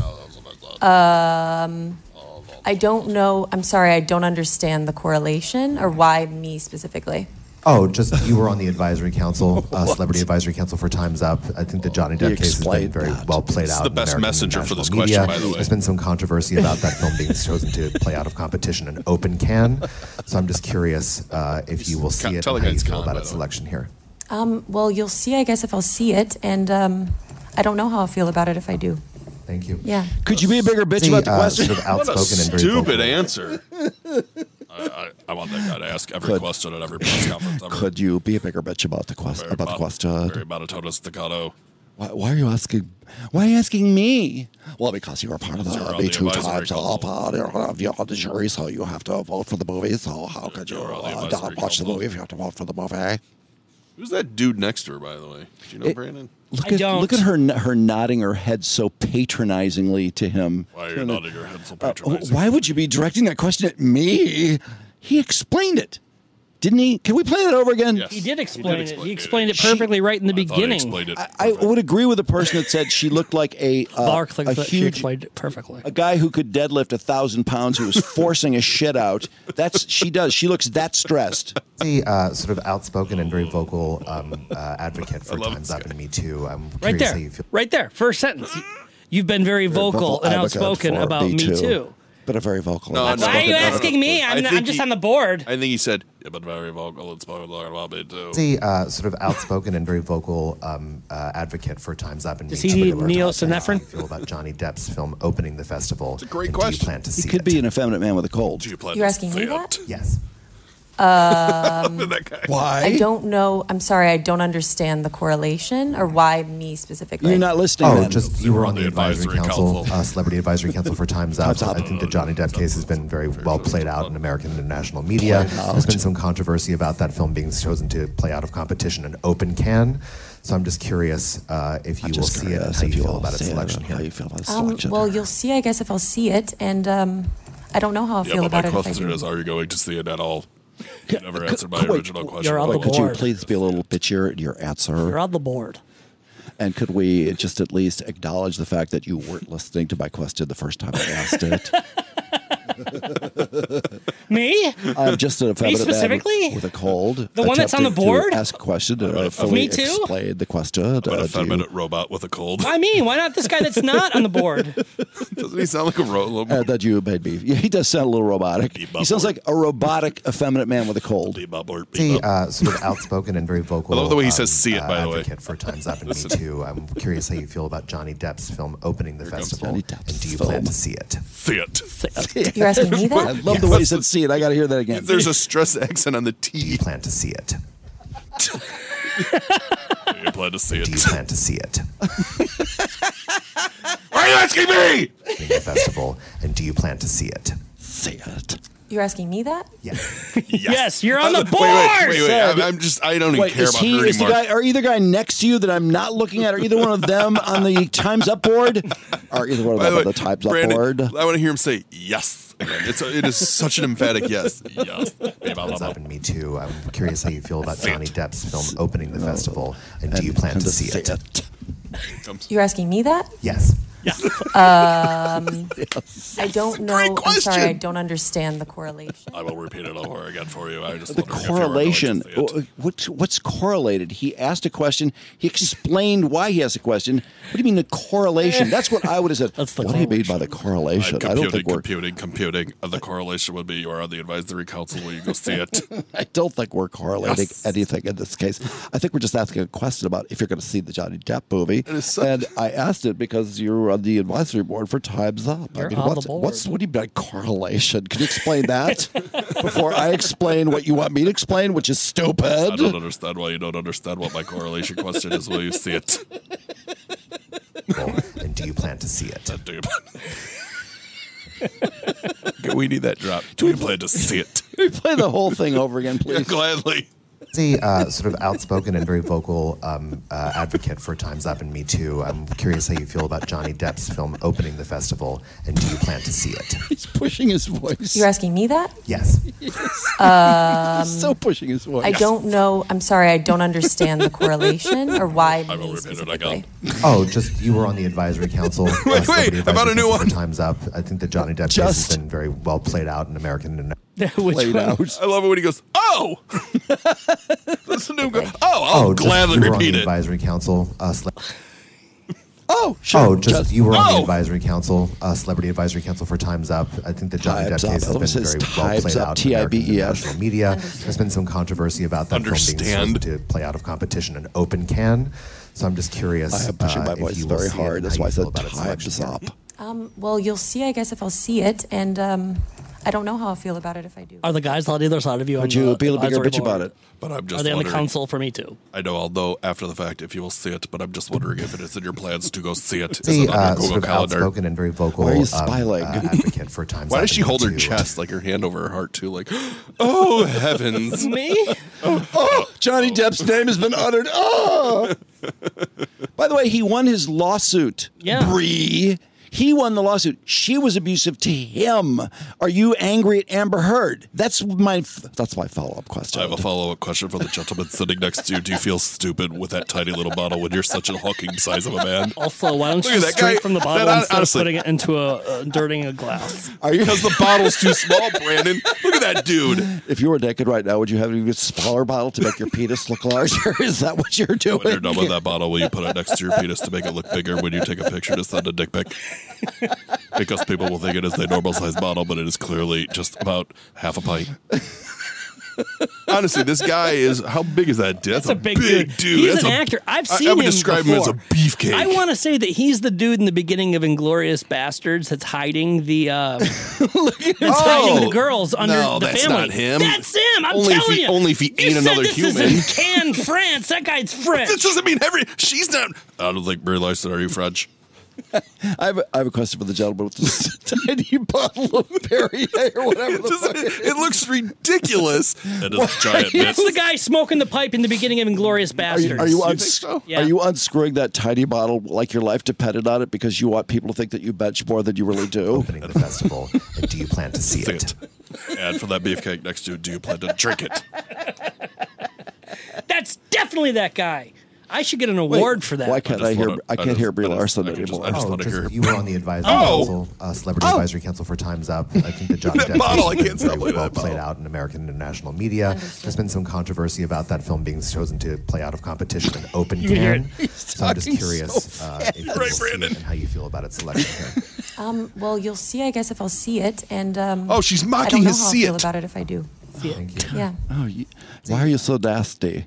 Um, I don't know. I'm sorry, I don't understand the correlation or why me specifically. Oh, just you were on the advisory council, uh, celebrity advisory council for Time's Up. I think the Johnny He Depp case has been explained very that. well played This is out. the in best American messenger for national this media. question, by the way. There's been some controversy about that film being chosen to play out of competition in Open Can. So I'm just curious uh, if you will see Con- it tell and the how you guy it's feel Con, about by its the way. selection here. Um, well, you'll see, I guess, if I'll see it, and um, I don't know how I'll feel about it if I do. Thank you. Yeah. Could you be a bigger bitch The, about the uh, question? sort of What a outspoken and very stupid vocal. answer. I, I, I want that guy to ask every Could- question at every press conference ever. Could you be a bigger bitch about the quest Very about the mon- question? Very monotone staccato. Why, why are you asking? Why are you asking me? Well, because you were part of the You're on Me the Too advisory times council. up. You're on the jury, so you have to vote for the movie. So how could you You're on the uh, advisory not watch the council. movie if you have to vote for the movie? Who's that dude next to her, by the way? Do you know It- Brandon? Look I at don't. look at her her nodding her head so patronizingly to him. Why are you Kinda- nodding your head so Uh, patronizing? why would you be directing that question at me? He explained it, didn't he? Can we play that over again? Yes. He did explain it. explain He it. explained it perfectly right in the I thought he beginning. explained it I, I would agree with the person that said she looked like a uh, Bark like a that. She huge explained it perfectly. a guy who could deadlift a thousand pounds who was forcing a shit out. That's she does. She looks that stressed. The uh, sort of outspoken and very vocal um, uh, advocate for I love Time's this Up guy. and Me Too. I'm Right curious there. how you feel. Right there. First sentence. You've been very vocal vocal and advocate outspoken for about Me Me Too. Too. But a very vocal. No, advocate. no, Why are you no, no, no. asking me? I I'm, think I'm just he- on the board. I think he said, yeah, but very vocal and spoken about me too. The uh, sort of outspoken and very vocal um, uh, advocate for Time's Up and Does Me he Too. need How neosynephrine? do you feel about Johnny Depp's film opening the festival? It's a great and question. Do you plan to see He could it? be an effeminate man with a cold. Do you plan You're to asking me see that? it? Yes. Um, That guy. Why? I don't know. I'm sorry, I don't understand the correlation or why me specifically. You're not listening. Oh, then. just you were on the advisory, advisory council, council. Uh, celebrity advisory council for Time's Up. Time's Up. I think the Johnny Depp case has been very well played out in American and national media. There's been some controversy about that film being chosen to play out of competition in Open Can. So I'm just curious uh, if you I'm will just see it and curious how if you feel will about its see it selection and here. How you feel about its Um, selection? well, you'll see, I guess, if I'll see it, and um, I don't know how I'll Yeah, feel but about my it if I question do. is, are you going to see it at all? You never answered my Wait, original question. you're on the Wait, could you board. please be a little bitchier in your answer? You're on the board. And could we just at least acknowledge the fact that you weren't listening to my question the first time I asked it? Me? I'm just an effeminate man specifically? with, with a cold. The one that's on the attempting board? To ask a question. And I Of fully me too? explained the question. I'm an Uh, do you- effeminate robot with a cold. Why me? Why not this guy that's not on the board? Doesn't he sound like a robot? uh, that you made me. Yeah, he does sound a little robotic. He sounds like a robotic, effeminate man with a cold. The uh, sort of outspoken and very vocal. I love the way he um, says "see it." uh, By the way, advocate for Time's Up and Me Too. I'm curious how you feel about Johnny Depp's film opening the festival, Johnny Depp's and do you film. plan to see it? see it. You're asking me I that? love the way he said "see it." I got to hear that again. There's a stress accent on the T. Plan to see it. You plan to see it. Do you plan to see it? Why are you asking me? Opening the festival, and do you plan to see it? See it. You're asking me that? Yeah. Yes, you're on the Uh, board. Wait, wait, wait, wait. Said- I'm, I'm just. I don't even Wait, care is about he? her Is the anymore. guy? Are either guy next to you that I'm not looking at? Are either one of them on the Times Up board? Are either one of By them the on way, the Times Up Brandon, board? I want to hear him say yes again. It's a, it is such an emphatic yes. Yes. Time's Up and Me Too. I'm curious how you feel about See Johnny it. Depp's film opening the festival, and do you plan to see it? You're asking me that? Yes. Um, Yes. I don't know. great I'm question. sorry, I don't understand the correlation. I will repeat it over again for you. I just The wondering if you were going to correlation. see it. What's, what's correlated? He asked a question. He explained why he asked a question. What do you mean the correlation? That's what I would have said. That's the what do you mean by the correlation? I'm I don't computing, think we're. computing, computing. Uh, the correlation would be you are on the advisory council where you go see it. I don't think we're correlating Yes. anything in this case. I think we're just asking a question about if you're going to see the Johnny Depp movie. is such- And I asked it because you're on the advisory board for Time's Up. You're I mean, on what's, the board. what's what do you mean by correlation? Can you explain that before I explain what you want me to explain, which is stupid? I don't understand why you don't understand what my correlation question is. Will you see it? And do you plan to see it? Do you Okay, we need that drop. Do we plan to see it? Can we play the whole thing over again, please? Yeah, gladly. A uh, sort of outspoken and very vocal um, uh, advocate for Time's Up and Me Too. I'm curious how you feel about Johnny Depp's film opening the festival, and do you plan to see it? He's pushing his voice. You're asking me that? Yes. Um, He's so pushing his voice. I don't know. I'm sorry. I don't understand the correlation or why I will me repeat it again. Oh, just you were on the advisory council. uh, Wait, Celebrity wait, I found a Advisory new Council one. For Time's Up. I think the Johnny Depp case Just- has been very well played out in American and Which Played one? out. I love it when he goes, oh! That's a new go. Oh, I'll oh, just gladly you were on repeat the it. advisory council. Uh, cele- Oh, sure. oh, just, you were on Oh! the advisory council, uh, Celebrity Advisory Council for Time's Up. I think the Johnny Time's Depp Up. case has It been says very well Time's played Up, out T in I American B E and S. national media. There's been some controversy about that film being Understand. chosen to play out of competition in open can. So I'm just curious. I am pushing uh, my if voice you will very see it hard. and That's how why I you feel said about its Time's selection. Up. Um, well, you'll see, I guess, if I'll see it, and um, I don't know how I'll feel about it if I do. Are the guys on the other side of you? Would on you the be a bigger advisory bitch board? about it? But I'm just Are they on the wondering. council for Me Too? I know I'll know after the fact if you will see it, but I'm just wondering if it is in your plans to go see it. Is The it on uh, your Google sort of Calendar? outspoken and very vocal Why are you um, smiling? uh, advocate for Time's Why Up does she and Me hold her Too. chest, like her hand over her heart, too? Like, oh, heavens. Me? Oh, Johnny Depp's name has been uttered. Oh! By the way, he won his lawsuit. Yeah. Bree. He won the lawsuit. She was abusive to him. Are you angry at Amber Heard? That's my that's my follow-up question. I have a follow-up question for the gentleman sitting next to you. Do you feel stupid with that tiny little bottle when you're such a hulking size of a man? Also, why don't Look you at that straight guy. from the bottle That- instead honestly- of putting it into a uh, dirtying a glass? Are you? Because the bottle's too small, Brandon. Look at that dude. If you were naked right now, would you have an even smaller bottle to make your penis look larger? Is that what you're doing? When you're done with that bottle, will you put it next to your penis to make it look bigger when you take a picture to send a dick pic? Because people will think it is a normal size bottle, but it is clearly just about half a pint. Honestly, this guy is, how big is that dude? That's, That's a big, dude. He's That's an a- actor. I've I- seen I would him describe before. him as a beefcake. I want to say that he's the dude in the beginning of Inglourious Bastards that's hiding the uh, that's hiding the girls under no, the that's family. not him. That's him. I'm only telling if he, you. Only if he You ain't said another this human. is in Cannes, France. That guy's French. This doesn't mean every. She's not. I don't think Brie Larson. Are you French? I have, a, I have a question for the gentleman with this tiny bottle of Perrier or whatever the Doesn't fuck it, it is. it looks ridiculous. That is giant That's bits. the guy smoking the pipe in the beginning of Inglourious Are Bastards. you, are, you You uns- think so? Yeah. are you unscrewing that tiny bottle like your life depended on it because you want people to think that you bench more than you really do? Opening the festival, and do you plan to see See it? it. And for that beefcake next to it, do you plan to drink it? That's definitely that guy. I should get an award Wait, for that. Why can't I I, just hear? wanna- I I can't just- hear Brie I just- Larson I just- anymore. I just Oh, want to just, hear. you were on the advisory Oh! council, uh, Celebrity Advisory Council for Time's Up. I think the Johnny That Depp bottle, I case can't has been stop very looking well at that played bottle. out in American and national media. There's been some controversy about that film being chosen to play out of competition in open You hear can. it? So I'm just talking curious so uh, fast. if you Right, will see Brandon. it and how you feel about its selection here. Um, well, you'll see, I guess, if I'll see it, and um, Oh, she's I mocking don't know his how I'll see feel it. about it if I do. Thank you. Yeah. Oh, you, why are you so nasty?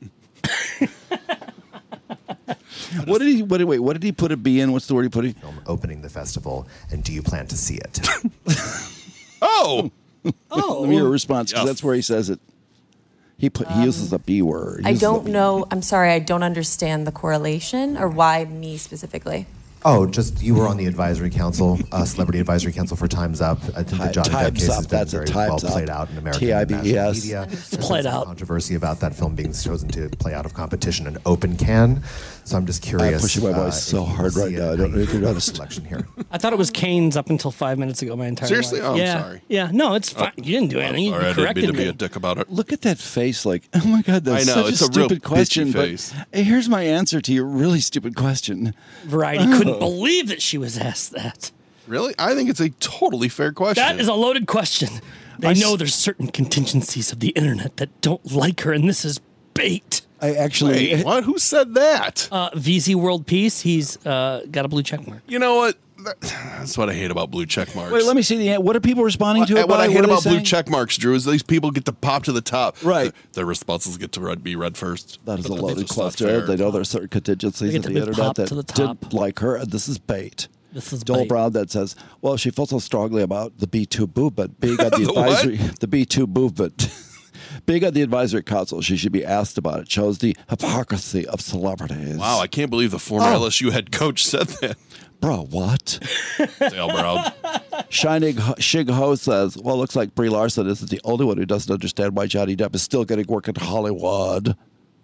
What did he? What did wait? What did he put a B in? What's the word he put in? Film opening the festival, and do you plan to see it? Oh! Oh, Let me hear a response because Yes. that's where he says it. He put. He uses a B word. He I uses a don't B. know. I'm sorry. I don't understand the correlation or why me specifically. Oh, just you were on the advisory council, uh, Celebrity Advisory Council for Time's Up. I think the Ti- Johnny Depp Time's case Up, has been that's it, very Time's well played Up. out in American T I and B E national S. media. It's There's played been some out. controversy about that film being chosen to play out of competition in open can. So I'm just curious. I'm pushing my uh, voice so if you will hard see right it now. I and don't how know you if you feel about noticed. the selection here. I thought it was Canes up until five minutes ago. My entire Seriously? life. Oh, I'm yeah. sorry. Yeah. No, it's fine. You didn't do anything. Sorry, You I didn't mean corrected to be me. a dick about it. Look at that face, like, oh my God, that's I know, such it's a a real stupid question. bitchy But face. hey, here's my answer to your really stupid question. Variety couldn't believe that she was asked that. Really? I think it's a totally fair question. That is a loaded question. They I s- know there's certain contingencies of the internet that don't like her, and this is bait. I actually. Wait, what? Who said that? Uh, V Z World Peace, he's uh, got a blue check mark. You know what? That's what I hate about blue check marks. Wait, let me see the. What are people responding to? What, it what by? I hate are they about blue saying? check marks, Drew, is these people get to pop to the top. Right. Their, their responses get to read, be read first. That is But a that's loaded just not question. fair. They know there are certain contingencies They of get the to be internet popped that to the top. didn't like her, and this is bait. This is Dole bait. Brown that says, well, she felt so strongly about the B two movement being on the, The what? advisory, the B two movement. Being on the advisory council, she should be asked about it. Shows the hypocrisy of celebrities. Wow, I can't believe the former Oh. L S U head coach said that. Bro, what? Dale Brown. Shining Ho- Shig Ho says, well, looks like Brie Larson isn't the only one who doesn't understand why Johnny Depp is still getting work in Hollywood.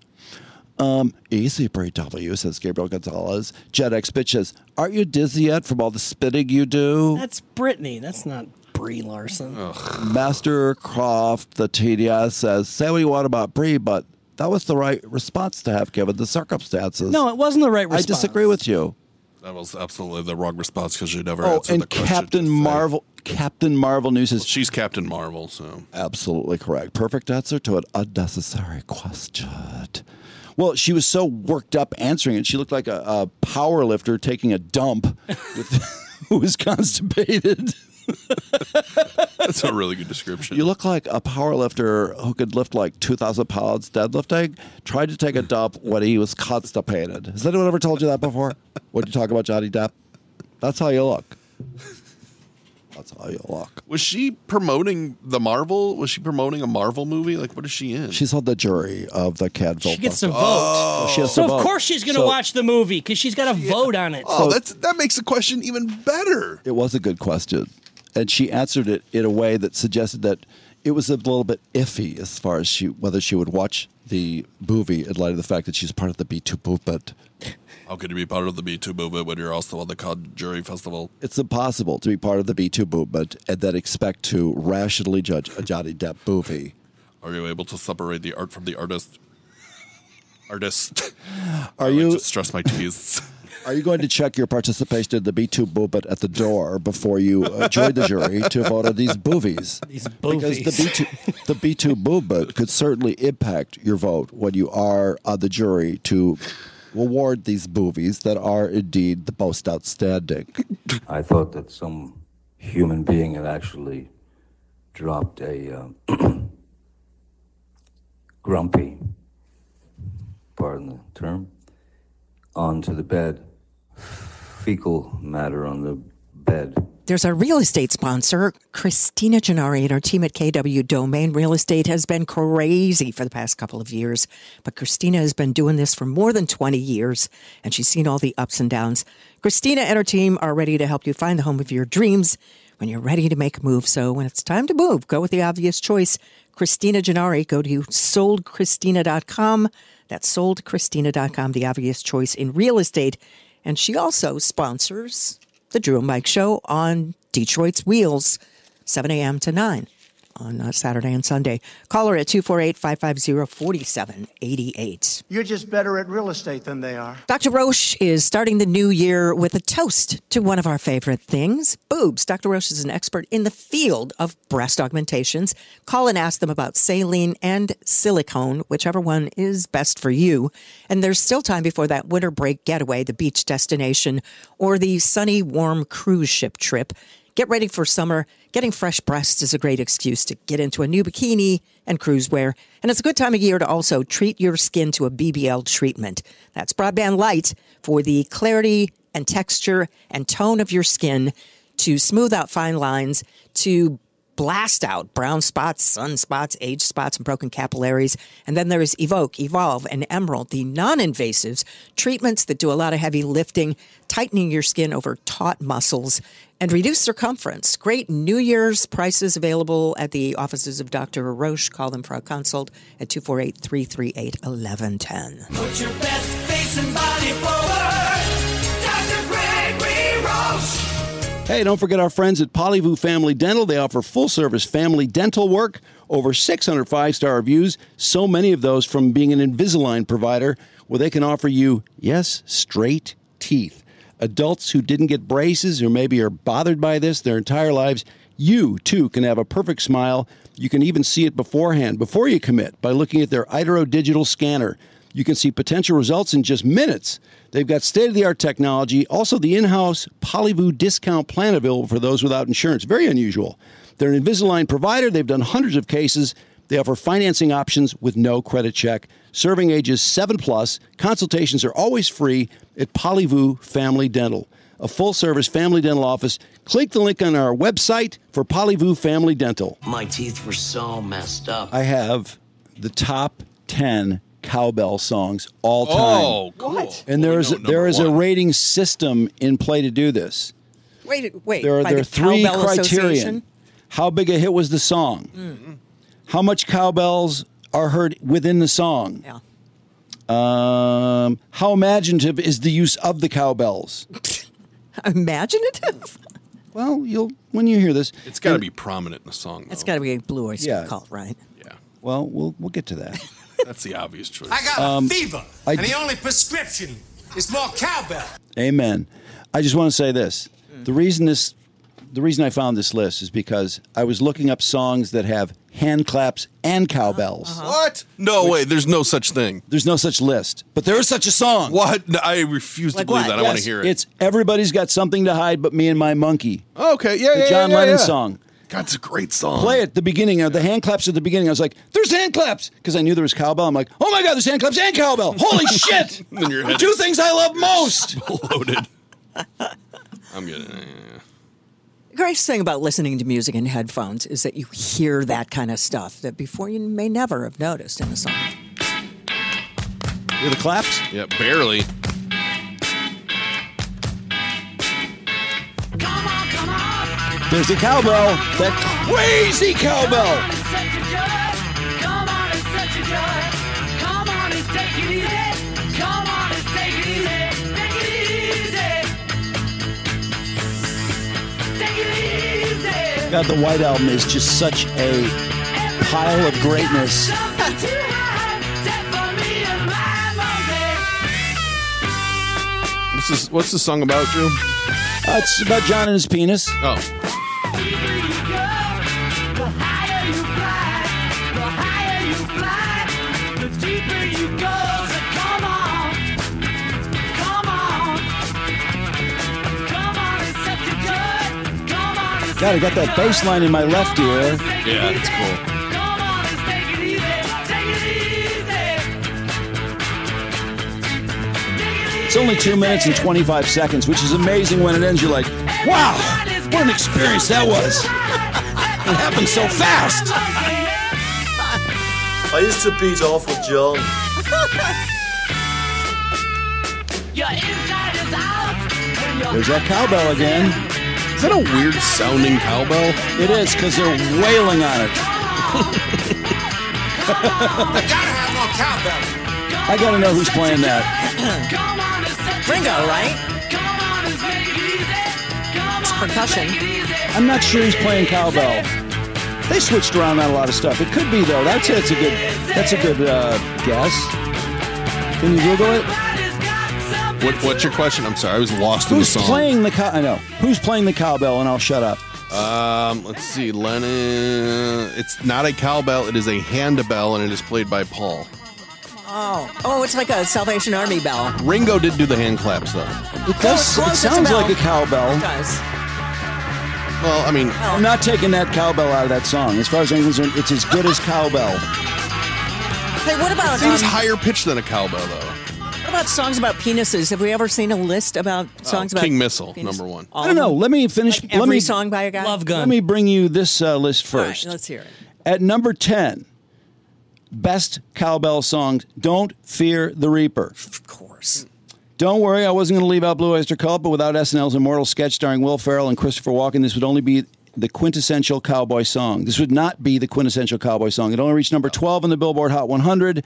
Um, easy, Brie W, says Gabriel Gonzalez. Jet X bitch says, aren't you dizzy yet from all the spinning you do? That's Brittany. That's not Brie Larson. Master Croft, the T D S, says, say what you want about Brie, but that was the right response to have given the circumstances. No, it wasn't the right response. I disagree with you. That was absolutely the wrong response because you never Oh, answered and the question. Captain Marvel, Captain Marvel News says, Well, she's Captain Marvel, so. absolutely correct. Perfect answer to an unnecessary question. Well, she was so worked up answering it. She looked like a, a power lifter taking a dump with, who was constipated. That's a really good description. You look like a power lifter who could lift like two thousand pounds deadlifting, tried to take a dump when he was constipated. Has anyone ever told you that before? When you talk about Johnny Depp? That's how you look. That's how you look. Was she promoting the Marvel? Was she promoting a Marvel movie? Like, what is she in? She's on the jury of the Cannes Film She gets to vote. Festival. So she has so to of vote. course she's going to So- watch the movie because she's got to vote on it. Oh, that's that makes the question even better. It was a good question. And she answered it in a way that suggested that it was a little bit iffy as far as she whether she would watch the movie in light of the fact that she's part of the B two movement. How could you be part of the B two movement when you're also on the Cannes Jury Festival? It's impossible to be part of the B two movement and then expect to rationally judge a Johnny Depp movie. Are you able to separate the art from the artist? Artist. Are I you like to stress my T's. Are you going to check your participation in the B two movement at the door before you uh, join the jury to vote on these movies? These Because boovies. the B two, the B two movement could certainly impact your vote when you are on the jury to award these movies that are indeed the most outstanding. I thought that some human being had actually dropped a uh, grumpy, pardon the term, onto the bed, fecal matter on the bed. There's a real estate sponsor, Christina Gennari, and her team at K W Domain Real Estate has been crazy for the past couple of years. But Christina has been doing this for more than twenty years, and she's seen all the ups and downs. Christina and her team are ready to help you find the home of your dreams when you're ready to make a move. So when it's time to move, go with the obvious choice. Christina Gennari, go to sold christina dot com. That's sold christina dot com, the obvious choice in real estate. And she also sponsors the Drew and Mike Show on Detroit's Wheels, seven a.m. to nine on uh, Saturday and Sunday. Call her at two four eight, five five zero, four seven eight eight. You're just better at real estate than they are. Doctor Roche is starting the new year with a toast to one of our favorite things, boobs. Doctor Roche is an expert in the field of breast augmentations. Call and ask them about saline and silicone, whichever one is best for you. And there's still time before that winter break getaway, the beach destination, or the sunny, warm cruise ship trip. Get ready for summer. Getting fresh breasts is a great excuse to get into a new bikini and cruise wear. And it's a good time of year to also treat your skin to a B B L treatment. That's Broadband Light for the clarity and texture and tone of your skin, to smooth out fine lines, to blast out brown spots, sunspots, age spots, and broken capillaries. And then there's Evoke, Evolve, and Emerald, the non-invasives, treatments that do a lot of heavy lifting, tightening your skin over taut muscles, and reduce circumference. Great New Year's prices available at the offices of Doctor Roche. Call them for a consult at two four eight, three three eight, one one one zero. Put your best face and body forward. Doctor Gregory Roche. Hey, don't forget our friends at Polyvoo Family Dental. They offer full-service family dental work, over six hundred five-star reviews, so many of those from being an Invisalign provider, where they can offer you, yes, straight teeth. Adults who didn't get braces or maybe are bothered by this their entire lives, you, too, can have a perfect smile. You can even see it beforehand, before you commit, by looking at their Itero digital scanner. You can see potential results in just minutes. They've got state-of-the-art technology, also the in-house Polyvoo discount plan available for those without insurance. Very unusual. They're an Invisalign provider. They've done hundreds of cases. They offer financing options with no credit check. Serving ages seven plus. Consultations are always free at Polyvoo Family Dental. a full-service family dental office. Click the link on our website for Polyvoo Family Dental. My teeth were so messed up. I have the top ten cowbell songs all time. Oh, cool. What? And there Well, we is know a, there number is a one. rating system in play to do this. Wait, wait. There are, by there are the three Cowbell criterion. Association? How big a hit was the song? Mm. How much cowbells are heard within the song? Yeah. Um, how imaginative is the use of the cowbells? Imaginative? Well, you'll when you hear this, It's got to be prominent in the song, though. It's got to be a Blue Oyster Yeah. Cult, right? Yeah. Well, we'll we'll get to that. That's the obvious choice. I got Um, a fever, I- and the only prescription is more cowbell. Amen. I just want to say this: the reason this, the reason I found this list is because I was looking up songs that have hand claps and cowbells. What? No way. There's no such thing. There's no such list, but there is such a song. What? No, I refuse to believe that. I want to Yes, hear it. It's Everybody's Got Something to Hide But Me and My Monkey. Okay, yeah, the yeah, John yeah, Lennon yeah. song. God, it's a great song. Play it at the beginning, or the hand claps at the beginning. I was like, there's hand claps, because I knew there was cowbell. I'm like, oh my God, there's hand claps and cowbell. Holy shit. In your head. Two things I love most. Loaded. I'm getting it. The greatest thing about listening to music in headphones is that you hear that kind of stuff that before you may never have noticed in a song. Hear the claps? Yeah, barely. There's the cowbell. That crazy cowbell. God, the White Album is just such a pile of greatness. What's this, what's the song about, Drew? Uh, it's about John and his penis. Oh. God, I got that bass line in my left ear. Yeah, it's cool. It's only two minutes and twenty-five seconds, which is amazing. When it ends, you're like, wow, what an experience that was. It happened so fast. I used to beat off with John. There's that cowbell again. Is that a weird sounding cowbell? It is, because they're wailing on it. I gotta have more cowbell. I gotta know who's playing that. Ringo, right? It's percussion. I'm not sure he's playing cowbell. They switched around on a lot of stuff. It could be though. That's that's a good that's a good uh, guess. Can you Google it? What, what's your question? I'm sorry, I was lost in the Who's song. playing the cow? I know. Who's playing the cowbell? And I'll shut up. Um, let's see, Lennon. It's not a cowbell. It is a handbell, and it is played by Paul. Oh, oh, it's like a Salvation Army bell. Ringo did do the hand claps, though. It does. Close, It it's sounds a like a bell. cowbell. It does. Well, I mean, I'm not taking that cowbell out of that song. As far as I'm concerned, it's as good as cowbell. Hey, what about it seems um, higher pitched than a cowbell, though. what about songs about penises? Have we ever seen a list about songs Oh, about King Missile, penis? number one. All I don't of know. them? Let me finish. Like let every me song by a guy. Love Gun. Let me bring you this uh, list All right, first. let's hear it. At number ten, best cowbell songs. Don't Fear the Reaper. Of course. Don't worry, I wasn't going to leave out Blue Oyster Cult, but without S N L's immortal sketch starring Will Ferrell and Christopher Walken, this would only be the quintessential cowboy song. This would not be the quintessential cowboy song. It only reached number twelve on the Billboard Hot one hundred.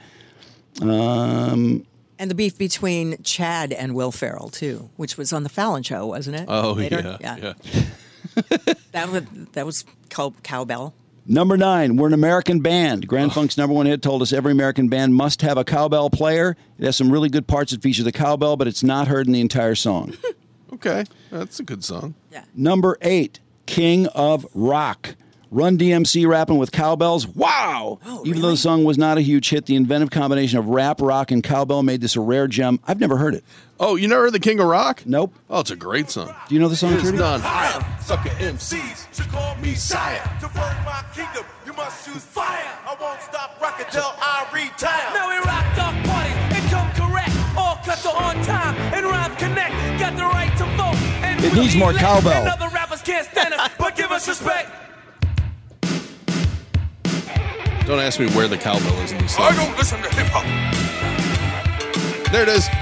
Um, And the beef between Chad and Will Ferrell, too, which was on the Fallon Show, wasn't it? Oh, Later? yeah, yeah. that was, that was cow- cowbell. Number nine, we're an American band. Grand Funk's number one hit told us every American band must have a cowbell player. It has some really good parts that feature the cowbell, but it's not heard in the entire song. Okay, that's a good song. Number eight, King of Rock. Run D M C rapping with cowbells. Wow! Even though the song was not a huge hit, the inventive combination of rap, rock, and cowbell made this a rare gem. I've never heard it. Oh, you never heard the King of Rock? Nope. Oh, it's a great song. Do you know the song, It's Trudy? done. Sucker M Cs should call me sire. To burn my kingdom, you must use fire. I won't stop rocking till I retire. Now we rock dark parties and come correct. All cuts are on time and rhymes connect. Got the right to vote and It needs more cowbell. Other rappers can't stand us, but give us respect. Don't ask me where the cowbell is in these songs. I don't listen to hip hop. There it is.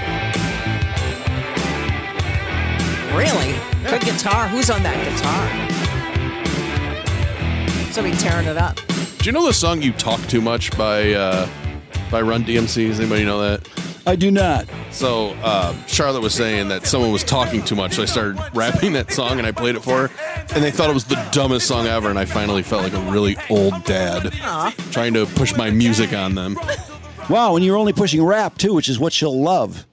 Really? Good guitar. Who's on that guitar? Somebody tearing it up. Do you know the song "You Talk Too Much" by uh, by Run D M C? Does anybody know that? I do not. So uh, Charlotte was saying that someone was talking too much, so I started rapping that song and I played it for her, and they thought it was the dumbest song ever, and I finally felt like a really old dad Aww. trying to push my music on them. Wow, and you're only pushing rap too, which is what she'll love.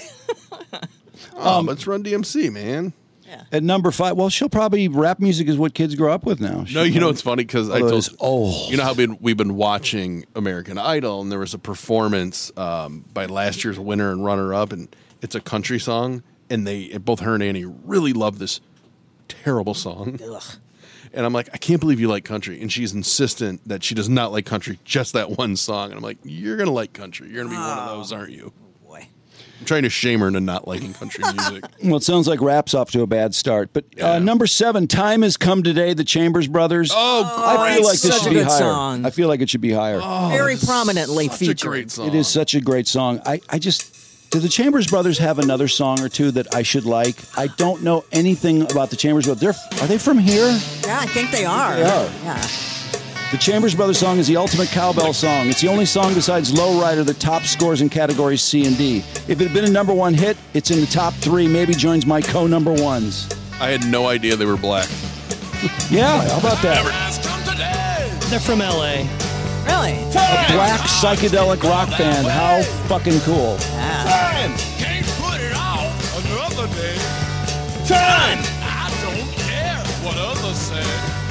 Oh, um, let's Run D M C, man. At number five, well, she'll probably rap music is what kids grow up with now. No, you know it's funny because I told oh, you know how been, we've been watching American Idol, and there was a performance um, by last year's winner and runner up, and it's a country song, and they both her and Annie really love this terrible song. Ugh. And I'm like, I can't believe you like country, and she's insistent that she does not like country, just that one song, and I'm like, you're gonna like country, you're gonna be oh. one of those, aren't you? I'm trying to shame her into not liking country music. Well, it sounds like rap's off to a bad start. But Yeah. uh, number seven, Time Has Come Today, the Chambers Brothers. Oh, I feel like this such should a be good higher. song. I feel like it should be higher. Very prominently Such a featured. great song. It is such a great song. I, I just... Do the Chambers Brothers have another song or two that I should like? I don't know anything about the Chambers Brothers. They're, are they from here? Yeah, I think they are. They are. Yeah. The Chambers Brothers song is the ultimate cowbell song. It's the only song besides Lowrider that top scores in categories C and D. If it had been a number one hit, it's in the top three, maybe joins my co-number ones. I had no idea they were black. Yeah, how about that? They're from L A. Really? A black psychedelic rock band. How fucking cool. Time can't put it off another day. Time, I don't care what others say.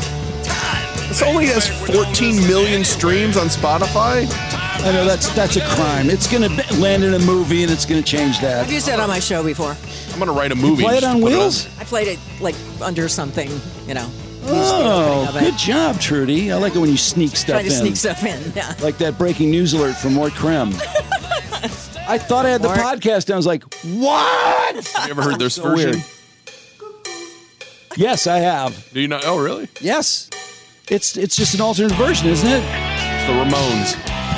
This only has fourteen million streams on Spotify. I know that's that's a crime. It's going to land in a movie, and it's going to change that. I've used it on my show before. I'm going to write a movie. You play it on Put wheels? I played it like under something, you know. Oh, good job, Trudy. I like it when you sneak stuff Trying to in. sneak stuff in, yeah. Like that breaking news alert from Mort Krem. I thought I had the Mort. podcast down. I was like, what? Have you ever heard this So version? weird. Yes, I have. Do you not? Oh, really? Yes. It's it's just an alternate version, isn't it? It's the Ramones.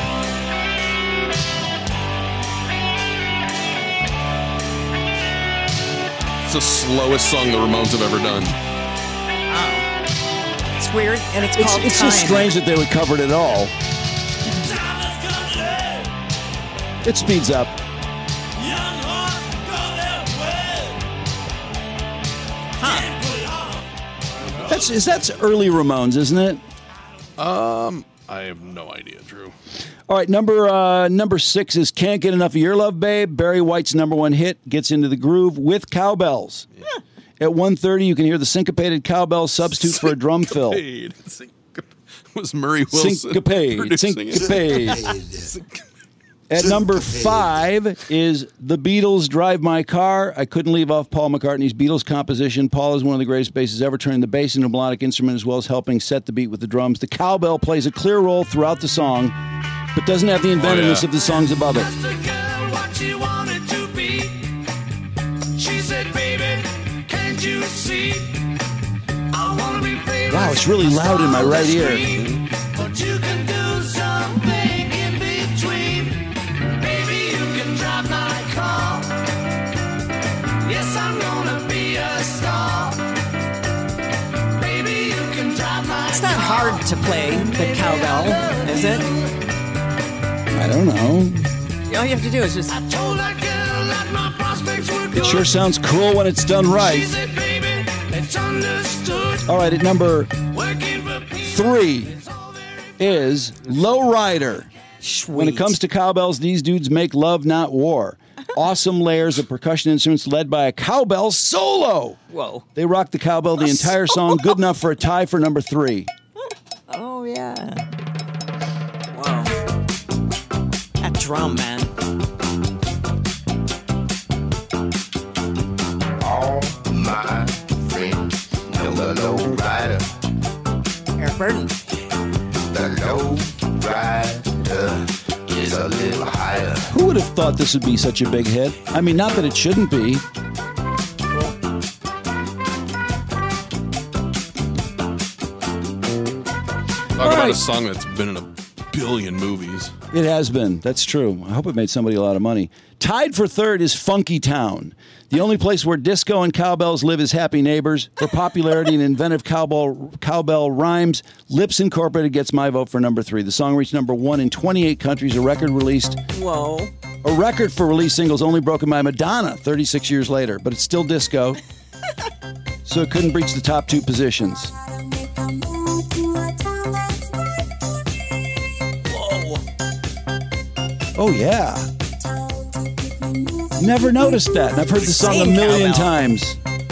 It's the slowest song the Ramones have ever done. It's weird, and it's, It's, called it's Time. just strange that they would cover it at all. It speeds up. That's is that's early Ramones, isn't it? Um, I have no idea, Drew. All right, number uh, number six is "Can't Get Enough of Your Love, Babe." Barry White's number one hit gets into the groove with cowbells. Yeah. At one thirty, you can hear the syncopated cowbell substitute for a drum fill. Syncopated. Syncop- Was Murray Wilson Syncopade. producing it? Syncopade. At number five is The Beatles' Drive My Car. I couldn't leave off Paul McCartney's Beatles composition. Paul is one of the greatest bassists ever, turning the bass into a melodic instrument as well as helping set the beat with the drums. The cowbell plays a clear role throughout the song, but doesn't have the inventiveness Oh, yeah. of the songs above it. What she wanted to be. She said, baby, can't you see? I wanna be famous. Wow, it's really loud in my right ear. But you can do something in between. Baby, you can drive my car. Yes, I'm gonna be a star. Baby, you can drive my It's not hard to play the cowbell, is it? I don't know. All you have to do is just. I told that girl that my prospects were good. It sure sounds cool when it's done right. She said, baby, it's understood. All right, at number Working for three is Lowrider. When it comes to cowbells, these dudes make love, not war. Awesome layers of percussion instruments led by a cowbell solo. Whoa. They rock the cowbell the entire song. Good enough for a tie for number three. Oh, yeah. Whoa. That drum, man. all my friends know the low rider. Eric Burden. The low rider is a little higher. Who would have thought this would be such a big hit? I mean, not that it shouldn't be. about right. a song that's been in a billion movies. It has been. That's true. I hope it made somebody a lot of money. Tied for third is Funky Town. The only place where disco and cowbells live is Happy Neighbors. For popularity and inventive cowbell, cowbell rhymes, Lips Incorporated gets my vote for number three. The song reached number one in twenty-eight countries. A record released. Whoa. A record for released singles only broken by Madonna thirty-six years later, but it's still disco. So it couldn't breach the top two positions. Whoa. Oh, yeah. Never noticed that, and I've heard the song a million times.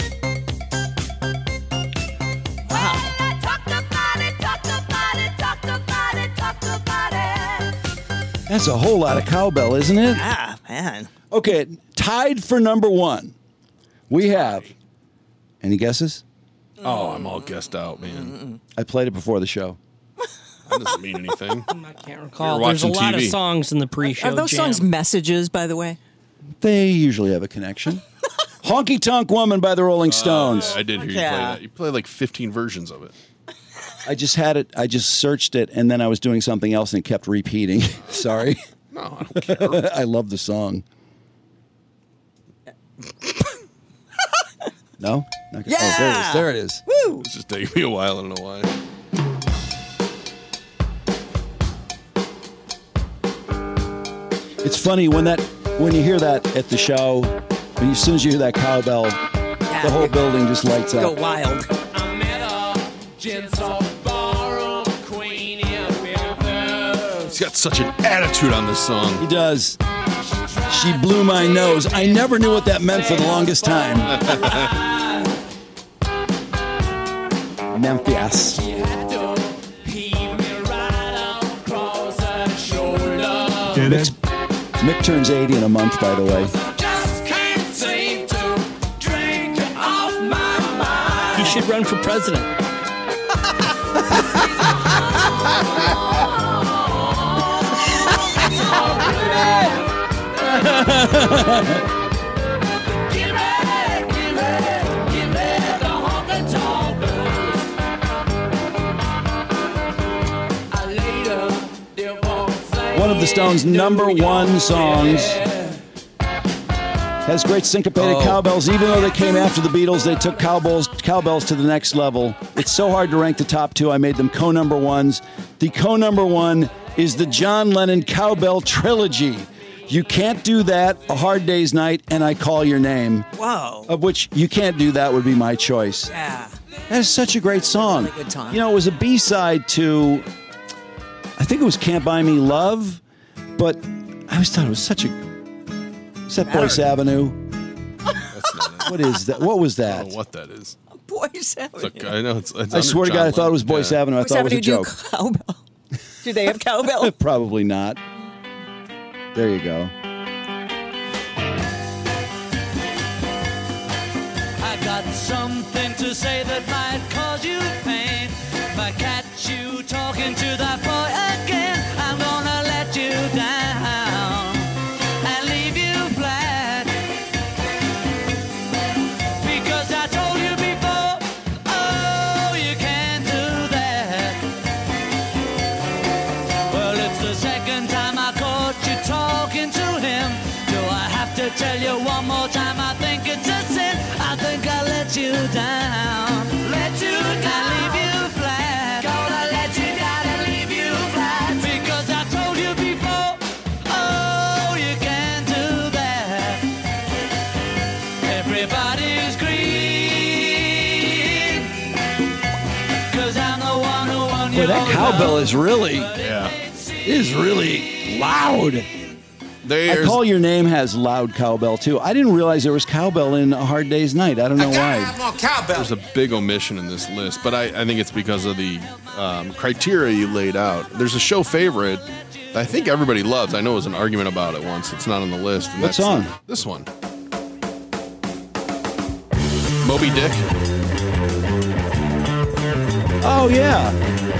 That's a whole lot of cowbell, isn't it? Ah, man. Okay, tied for number one, we have. Any guesses? Oh, I'm all guessed out, man. I played it before the show. That doesn't mean anything. I can't recall. You're There's a watching lot T V. of songs in the pre-show Are those jam. songs messages, by the way? They usually have a connection. Honky Tonk Woman by the Rolling Stones. I did hear you play Yeah. that. You played like fifteen versions of it. I just had it, I just searched it, and then I was doing something else and it kept repeating. Sorry. No, I don't care. I love the song. No? Not gonna- Oh, there it is. There it is. Woo! It's just taking me a while. I don't know why. It's funny when that when you hear that at the show, when you, as soon as you hear that cowbell, Yeah. the whole building just lights Go up. wild. He's got such an attitude on this song. He does. She blew my nose. I never knew what that meant for the longest time. Memphis. Mick, Mick turns eighty in a month, by the way. He should run for president. One of the Stones' number one songs. Has great syncopated Oh. cowbells. Even though they came after the Beatles, they took cowbells, cowbells to the next level. It's so hard to rank the top two. I made them co-number ones. The co-number one is the John Lennon Cowbell Trilogy. You Can't Do That, A Hard Day's Night, and I Call Your Name. Whoa. Of which You Can't Do That would be my choice. Yeah. That is such a great song. Really good song. You know, it was a B-side to, I think it was Can't Buy Me Love, but I always thought it was such a, is that Boyce Avenue? That's not it. What is that? What was I that? don't know what that is. Boys It's like, I know it's. it's I under swear to John God, I thought it was Lennon. Boyce Yeah. Avenue. I Boys thought it was a Avenue do joke. cowbell. Do they have cowbell? Probably not. There you go. I got something to say that might cause you pain. If I catch you talking to that boy again, I'm gonna let you down and leave you flat. Because I told you before, oh, you can't do that. Well, it's the second time I caught you talking to him. Do I have to tell you one more time? I think it's a sin. I think I let you down. Let you down. Leave you flat. Gonna let you down and leave you flat. Because I told you before, oh, you can't do that. Everybody's green. Cause I'm the one who won Boy, you. that cowbell is really, Yeah. is really loud. There's, I Call Your Name has loud cowbell, too. I didn't realize there was cowbell in A Hard Day's Night. I don't know why. there's a big omission in this list, but I, I think it's because of the um, criteria you laid out. There's a show favorite that I think everybody loves. I know it was an argument about it once. It's not on the list. And What that's song? This one. Moby Dick. Oh, yeah.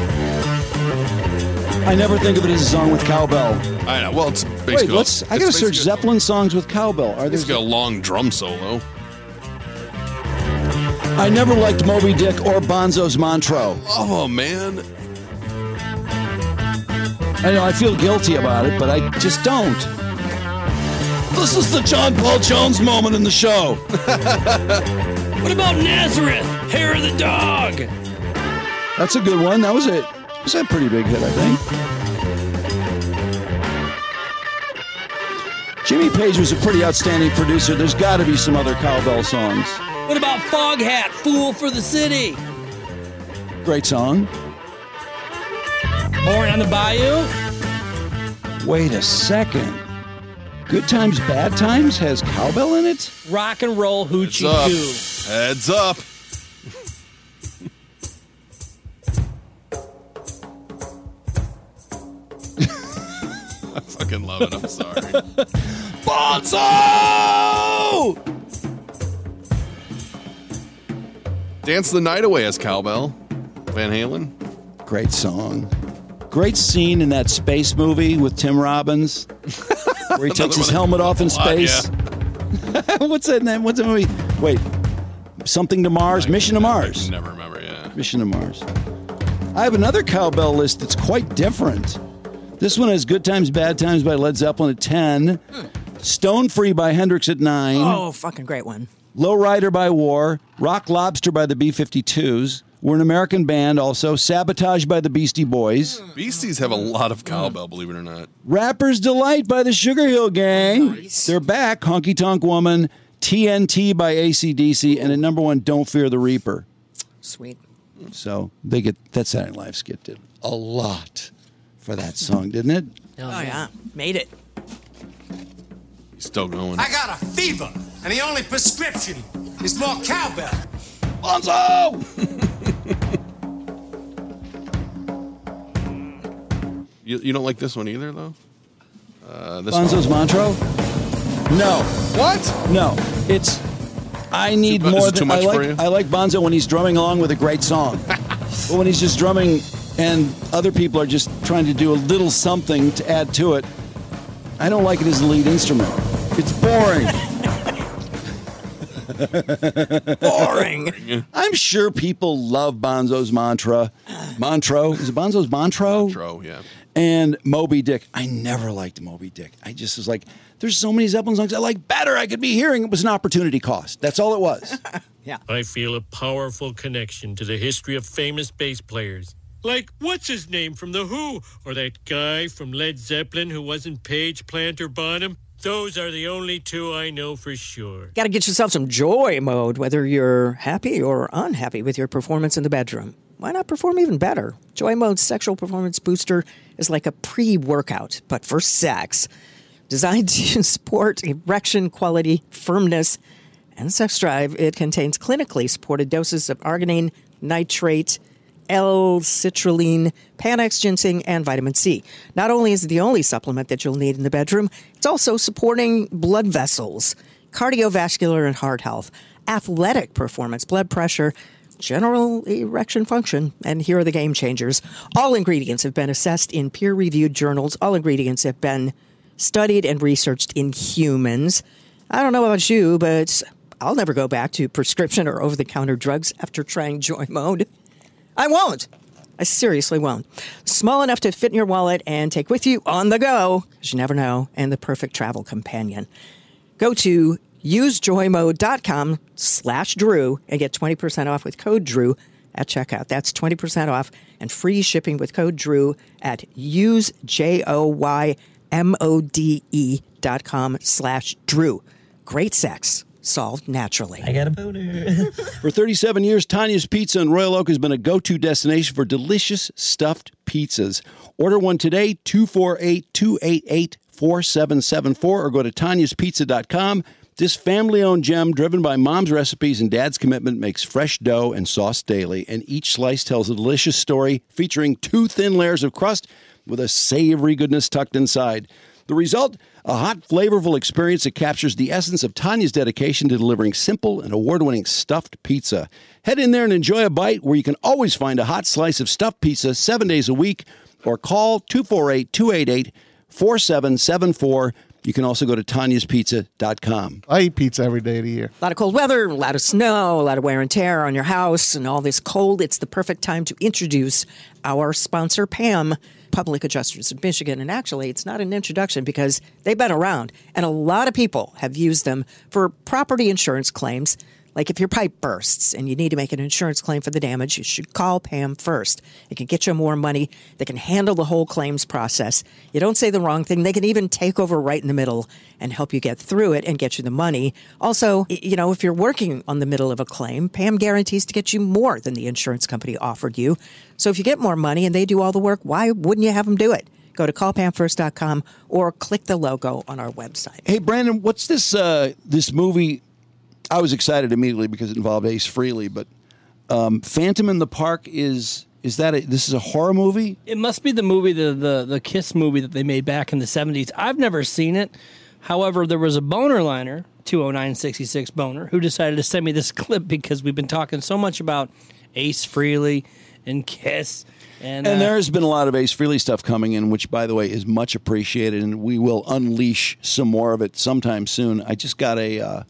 I never think of it as a song with cowbell. I know. Well, it's basically. Wait, let's. I it's gotta search basically- Zeppelin songs with cowbell. Are It's there? got a long drum solo. I never liked Moby Dick or Bonzo's Montreux. Oh man, I know I feel guilty about it, but I just don't. This is the John Paul Jones moment in the show. What about Nazareth? Hair of the dog. That's a good one. That was a, was a pretty big hit, I think. Jimmy Page was a pretty outstanding producer. There's got to be some other cowbell songs. What about Foghat, Fool for the City? Great song. Born on the Bayou? Wait a second. Good Times, Bad Times has cowbell in it? Rock and roll hoochie coo. Heads up. I fucking love it. I'm sorry. Bonzo! Dance the Night Away as cowbell. Van Halen. Great song. Great scene in that space movie with Tim Robbins where he takes his helmet off in space. Yeah. What's that name? What's that movie? Wait. Something to Mars? I Mission to Mars. I can never remember, yeah. Mission to Mars. I have another cowbell list that's quite different. This one has Good Times, Bad Times by Led Zeppelin at ten. Stone Free by Hendrix at nine. Oh, fucking great one. Lowrider by War. Rock Lobster by the B fifty-twos. We're an American band also. Sabotage by the Beastie Boys. Beasties have a lot of cowbell, believe it or not. Rapper's Delight by the Sugar Hill Gang. Nice. They're back. Honky Tonk Woman. T N T by A C D C. And at number one, Don't Fear the Reaper. Sweet. So they get that Saturday Night Live skit did a lot for that song, didn't it? Oh, yeah. Made it. He's still going. I got a fever, and the only prescription is more cowbell. Bonzo! you, you don't like this one either, though? Uh, this Bonzo's one. Montreux? No. What? No. It's... I need Too- more is it than... too much I like, for you? I like Bonzo when he's drumming along with a great song. But when he's just drumming and other people are just trying to do a little something to add to it, I don't like it as the lead instrument. It's boring. Boring. I'm sure people love Bonzo's Mantra. Montreux. Is it Bonzo's Montreux? Montreux, yeah. And Moby Dick. I never liked Moby Dick. I just was like, there's so many Zeppelin songs I like better. I could be hearing. It was an opportunity cost. That's all it was. Yeah. I feel a powerful connection to the history of famous bass players. Like, what's his name from The Who? Or that guy from Led Zeppelin who wasn't Page, Plant, or Bonham? Those are the only two I know for sure. Got to get yourself some joy mode, whether you're happy or unhappy with your performance in the bedroom. Why not perform even better? Joy Mode's sexual performance booster is like a pre-workout, but for sex. Designed to support erection quality, firmness, and sex drive, it contains clinically supported doses of arginine, nitrate, L-citrulline, Panax ginseng, and vitamin C. Not only is it the only supplement that you'll need in the bedroom, it's also supporting blood vessels, cardiovascular and heart health, athletic performance, blood pressure, general erection function, and here are the game changers. All ingredients have been assessed in peer-reviewed journals. All ingredients have been studied and researched in humans. I don't know about you, but I'll never go back to prescription or over-the-counter drugs after trying Joy Mode. I won't. I seriously won't. Small enough to fit in your wallet and take with you on the go, because you never know, and the perfect travel companion. Go to usejoymode.com slash Drew and get twenty percent off with code Drew at checkout. That's twenty percent off and free shipping with code Drew at usejoymode.com slash Drew. Great sex. Solved naturally. I got a boner. For thirty-seven years, Tanya's Pizza in Royal Oak has been a go-to destination for delicious stuffed pizzas. Order one today, two four eight, two eight eight, four seven seven four, or go to tanyas pizza dot com. This family-owned gem, driven by mom's recipes and dad's commitment, makes fresh dough and sauce daily, and each slice tells a delicious story featuring two thin layers of crust with a savory goodness tucked inside. The result? A hot, flavorful experience that captures the essence of Tanya's dedication to delivering simple and award-winning stuffed pizza. Head in there and enjoy a bite where you can always find a hot slice of stuffed pizza seven days a week, or call two four eight, two eight eight, four seven seven four. You can also go to tanyas pizza dot com. I eat pizza every day of the year. A lot of cold weather, a lot of snow, a lot of wear and tear on your house, and all this cold. It's the perfect time to introduce our sponsor, Pam. Public Adjusters of Michigan. And actually, it's not an introduction because they've been around. And a lot of people have used them for property insurance claims. Like if your pipe bursts and you need to make an insurance claim for the damage, you should call Pam first. It can get you more money. They can handle the whole claims process. You don't say the wrong thing. They can even take over right in the middle and help you get through it and get you the money. Also, you know, if you're working on the middle of a claim, Pam guarantees to get you more than the insurance company offered you. So if you get more money and they do all the work, why wouldn't you have them do it? Go to call pam first dot com or click the logo on our website. Hey, Brandon, what's this uh, this movie? I was excited immediately because it involved Ace Frehley, but um, Phantom in the Park is is that a, this is a horror movie? It must be the movie, the, the the Kiss movie that they made back in the seventies. I've never seen it. However, there was a boner liner, two oh nine sixty-six boner, who decided to send me this clip because we've been talking so much about Ace Frehley and Kiss. And, And uh, there's been a lot of Ace Frehley stuff coming in, which, by the way, is much appreciated, and we will unleash some more of it sometime soon. I just got a, uh,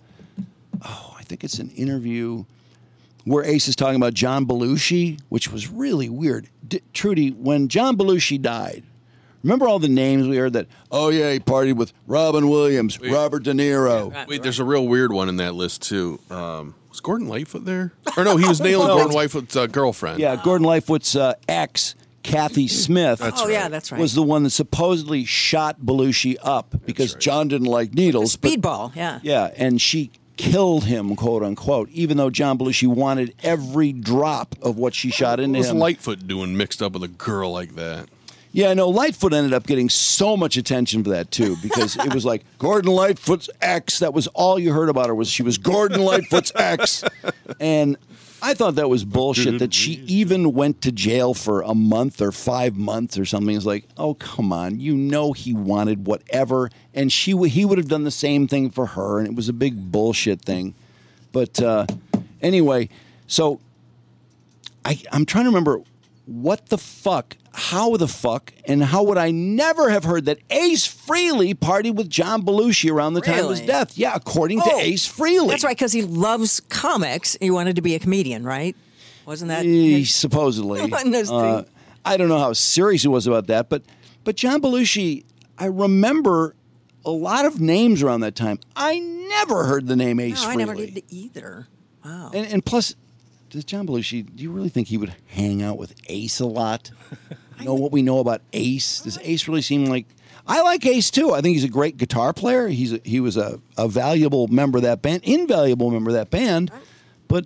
oh, I think it's an interview where Ace is talking about John Belushi, which was really weird. D- Trudy, when John Belushi died, remember all the names we heard that, oh, yeah, he partied with Robin Williams, Wait. Robert De Niro. Wait, there's a real weird one in that list, too. Um, was Gordon Lightfoot there? Or no, he was nailing No. Gordon Lightfoot's uh, girlfriend. Yeah, Gordon Lightfoot's uh, ex, Kathy Smith, That's Oh, right. yeah, that's right. was the one that supposedly shot Belushi up because John didn't like needles. but- Speedball, yeah. Yeah, and she killed him, quote unquote, even though John Belushi wanted every drop of what she shot into What was him. Lightfoot doing mixed up with a girl like that? Yeah, no, Lightfoot ended up getting so much attention for that, too, because it was like Gordon Lightfoot's ex. That was all you heard about her was she was Gordon Lightfoot's ex. And I thought that was bullshit that she even went to jail for a month or five months or something. It's like, oh, come on. You know he wanted whatever, and she w- he would have done the same thing for her, and it was a big bullshit thing. But uh, anyway, so I, I'm trying to remember what the fuck, how the fuck, and how would I never have heard that Ace Frehley partied with John Belushi around the time of his Really? death? Yeah, according to Oh, Ace Frehley. That's right, because he loves comics. He wanted to be a comedian, right? Wasn't that Eh, supposedly. Wasn't his Uh, thing? I don't know how serious he was about that, but but John Belushi, I remember a lot of names around that time. I never heard the name Ace No, Frehley. I never did either. Wow. And, and plus, does John Belushi, do you really think he would hang out with Ace a lot? Know what we know about Ace? Does Ace really seem like... I like Ace, too. I think he's a great guitar player. He's a, he was a, a valuable member of that band, invaluable member of that band, but...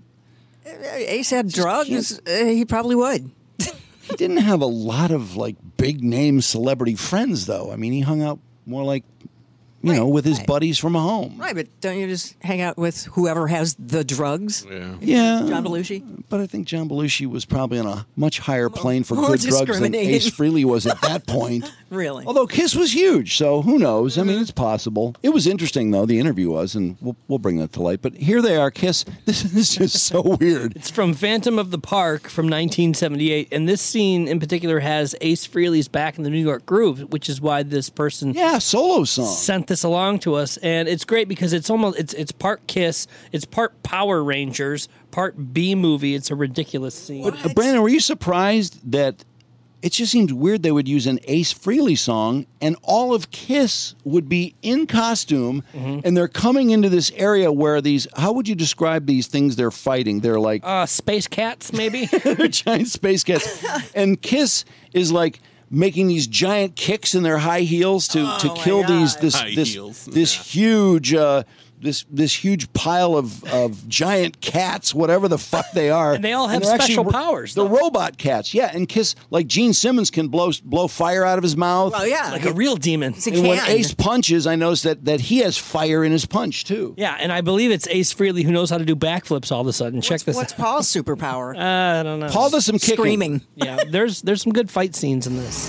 Ace had drugs. Uh, he probably would. He didn't have a lot of, like, big-name celebrity friends, though. I mean, he hung out more like, you know, with his buddies from home. Right, but don't you just hang out with whoever has the drugs? Yeah. Yeah. John Belushi? But I think John Belushi was probably on a much higher plane for more good drugs than discriminating. Ace Frehley was at that point. Really? Although Kiss was huge, so who knows? I mean, it's possible. It was interesting, though, the interview was, and we'll, we'll bring that to light. But here they are, Kiss. This is just so weird. It's from Phantom of the Park from nineteen seventy-eight, and this scene in particular has Ace Frehley's Back in the New York Groove, which is why this person yeah solo song sent this along to us, and it's great because it's almost it's it's part Kiss, it's part Power Rangers, part B movie. It's a ridiculous scene. But, uh, Brandon, were you surprised that it just seems weird they would use an Ace Frehley song and all of Kiss would be in costume and they're coming into this area where these, how would you describe these things they're fighting? They're like... Uh, space cats, maybe? They're giant space cats. And Kiss is like making these giant kicks in their high heels to, Oh, to my kill these God. this High this heels. this huge uh, this this huge pile of, of giant cats, whatever the fuck they are. And they all have they're actually special ro- powers, They're though. robot cats, yeah. And Kiss, like Gene Simmons, can blow blow fire out of his mouth. Oh, yeah. Like a real demon. He And when can. Ace punches, I noticed that that he has fire in his punch too. Yeah, and I believe it's Ace Frehley who knows how to do backflips all of a sudden. Check this What's out. Paul's superpower? Uh, I don't know. Paul does some kicking. Screaming. Yeah, there's there's some good fight scenes in this.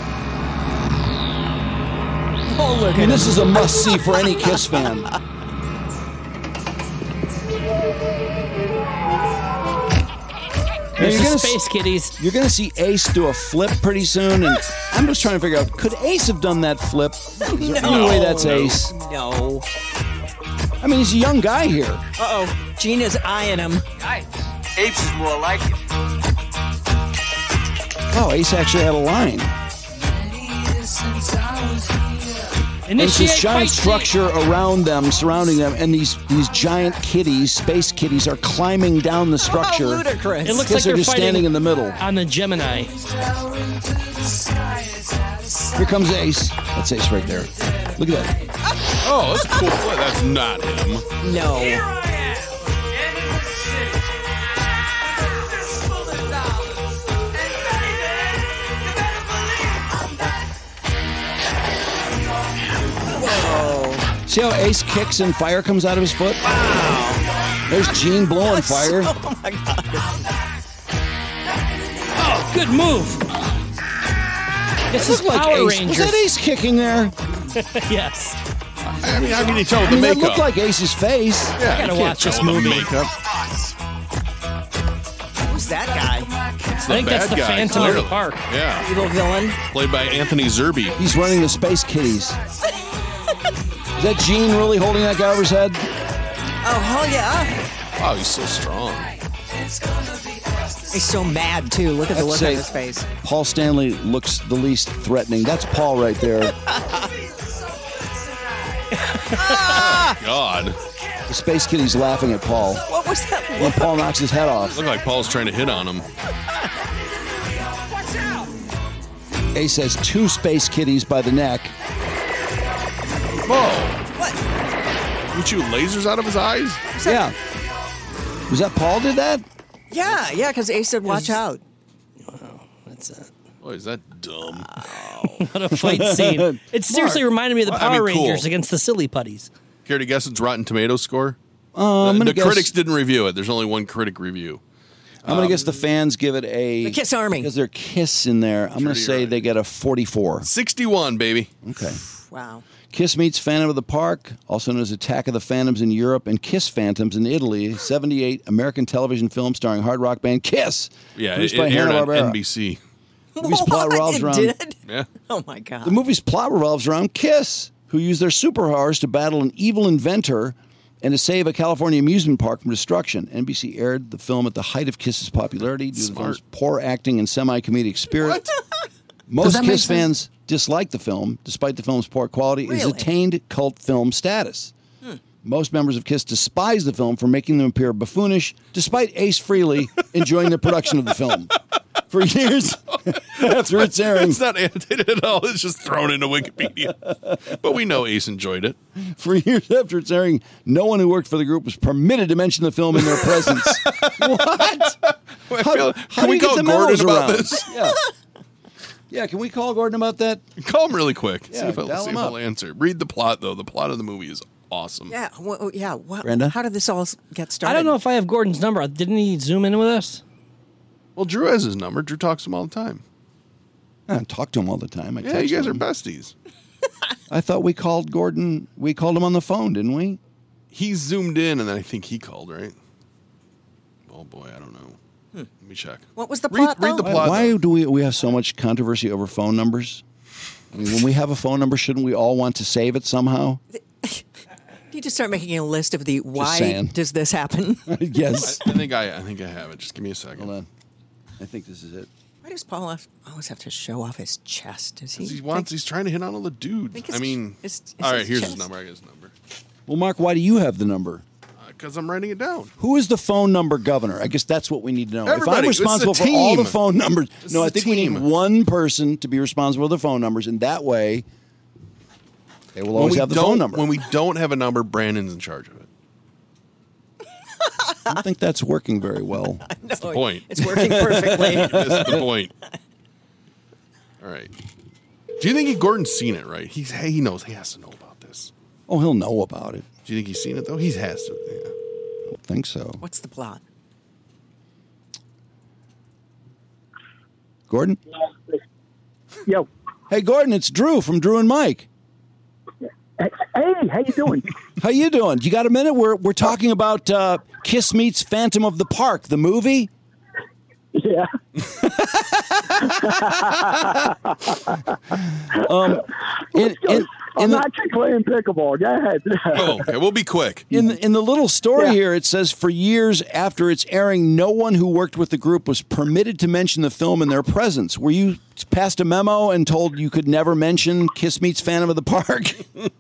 Oh, look I mean, this is a must see for any Kiss fan. There's You're the gonna Space Kitties. You're going to see Ace do a flip pretty soon, and I'm just trying to figure out, could Ace have done that flip? Is there any way that's Ace? No. I mean, he's a young guy here. Uh-oh. Gina's eyeing him. Guys, Apes is more like it. Oh, Ace actually had a line. There's Initiate this giant fight structure around them, surrounding them, and these these giant kitties, space kitties, are climbing down the structure. Oh, ludicrous. It looks Kids like are they're just fighting standing in the middle. on the Gemini. Here comes Ace. That's Ace right there. Look at that. Oh, that's cool. Boy, that's not him. No. Whoa. See how Ace kicks and fire comes out of his foot? Wow. There's Gene blowing fire. Oh, my God. Oh, good move. This is Looked like Power Ace. Rangers. Was that Ace kicking there? Yes. I mean, how can you tell with I mean, the that makeup? looked like Ace's face. Yeah, I gotta you can't watch this tell with the movie. Makeup. Who's that guy? It's I the think that's bad the guy, Phantom of clearly. the Park. Yeah, Evil villain. played by Anthony Zerbe. He's running the space kitties. Is that Gene really holding that guy over his head? Oh, hell yeah. Wow, he's so strong. He's so mad, too. Look at the I'd look say on his face. Paul Stanley looks the least threatening. That's Paul right there. Oh, God. The space kitty's laughing at Paul. What was that When look? Paul knocks his head off. Look like Paul's trying to hit on him. Ace has two space kitties by the neck. Whoa. What? You shoot lasers out of his eyes? Yeah. Was that Paul did that? Yeah, yeah, because Ace said, watch out. Wow, that's it. Boy, is that dumb. What a fight scene. It seriously reminded me of the Well, Power I mean, cool. Rangers against the Silly Putties. Care to guess its Rotten Tomatoes score? Uh, I'm the gonna the guess, critics didn't review it. There's only one critic review. I'm going to guess the fans give it a... The Kiss Army. Because there's Kiss in there. I'm going to say they get a forty-four. sixty-one, baby. Okay. Wow. Kiss meets Phantom of the Park, also known as Attack of the Phantoms in Europe, and Kiss Phantoms in Italy, seventy-eight American television film starring hard rock band Kiss. Yeah, it, produced it by aired on Hanna-Barbera. N B C. The movie's plot What? revolves It around. did? Yeah. Oh, my God. The movie's plot revolves around Kiss, who use their superpowers to battle an evil inventor and to save a California amusement park from destruction. N B C aired the film at the height of Kiss's popularity due to the film's poor acting and semi-comedic spirit. Most that make Kiss sense? fans dislike the film, despite the film's poor quality. It has Really? attained cult film status. Hmm. Most members of Kiss despise the film for making them appear buffoonish, despite Ace Frehley enjoying the production of the film. For years after its airing. It's not annotated at all. It's just thrown into Wikipedia. But we know Ace enjoyed it. For years after its airing, no one who worked for the group was permitted to mention the film in their presence. What? I How- feel- how can do we you get call the Gordon memos about around? this? Yeah. Yeah, can we call Gordon about that? Call him really quick. Yeah, see if, he'll, dial see him if up. he'll answer. Read the plot, though. The plot of the movie is awesome. Yeah, well, yeah. What, Brenda? How did this all s- get started? I don't know if I have Gordon's number. Didn't he zoom in with us? Well, Drew has his number. Drew talks to him all the time. I don't talk to him all the time. I Yeah, text you guys him. are besties. I thought we called Gordon. We called him on the phone, didn't we? He zoomed in, and then I think he called, right? Oh, boy, I don't know. Hmm. Let me check. What was the Read- plot, read though? the Why, plot, why though. do we we have so much controversy over phone numbers? I mean, when we have a phone number, shouldn't we all want to save it somehow? You just start making a list of the why saying. does this happen? Yes. I, I think I, I think I have it. Just give me a second. Hold on. I think this is it. Why does Paul have, always have to show off his chest? Does he? He wants. He's trying to hit on all the dudes. think I it's- mean, it's- it's all right. his Here's his chest. number. I get his number. Well, Mark, why do you have the number? Because I'm writing it down. Who is the phone number governor? I guess that's what we need to know. if Everybody. I'm This is a responsible for all the team. phone numbers, This no, is I a think we need team. one person to be responsible for the phone numbers, and that way they will When always we have the don't- phone number. When we don't have a number, Brandon's in charge of it. I don't think that's working very well. That's the point. It's working perfectly. That's the point. All right. Do you think he, Gordon's seen it, right? He's he knows. He has to know about this. Oh, he'll know about it. Do you think he's seen it, though? He has to. Yeah. I don't think so. What's the plot? Gordon? Yo. Hey, Gordon, it's Drew from Drew and Mike. Hey, how you doing? How you doing? You got a minute? We're we're talking about uh, Kiss meets Phantom of the Park, the movie. Yeah. um, in, in, I'm not actually playing pickleball. Go ahead. Oh, okay. We'll be quick. In the, in the little story Yeah. here, it says for years after its airing, no one who worked with the group was permitted to mention the film in their presence. Were you passed a memo and told you could never mention Kiss Meets Phantom of the Park?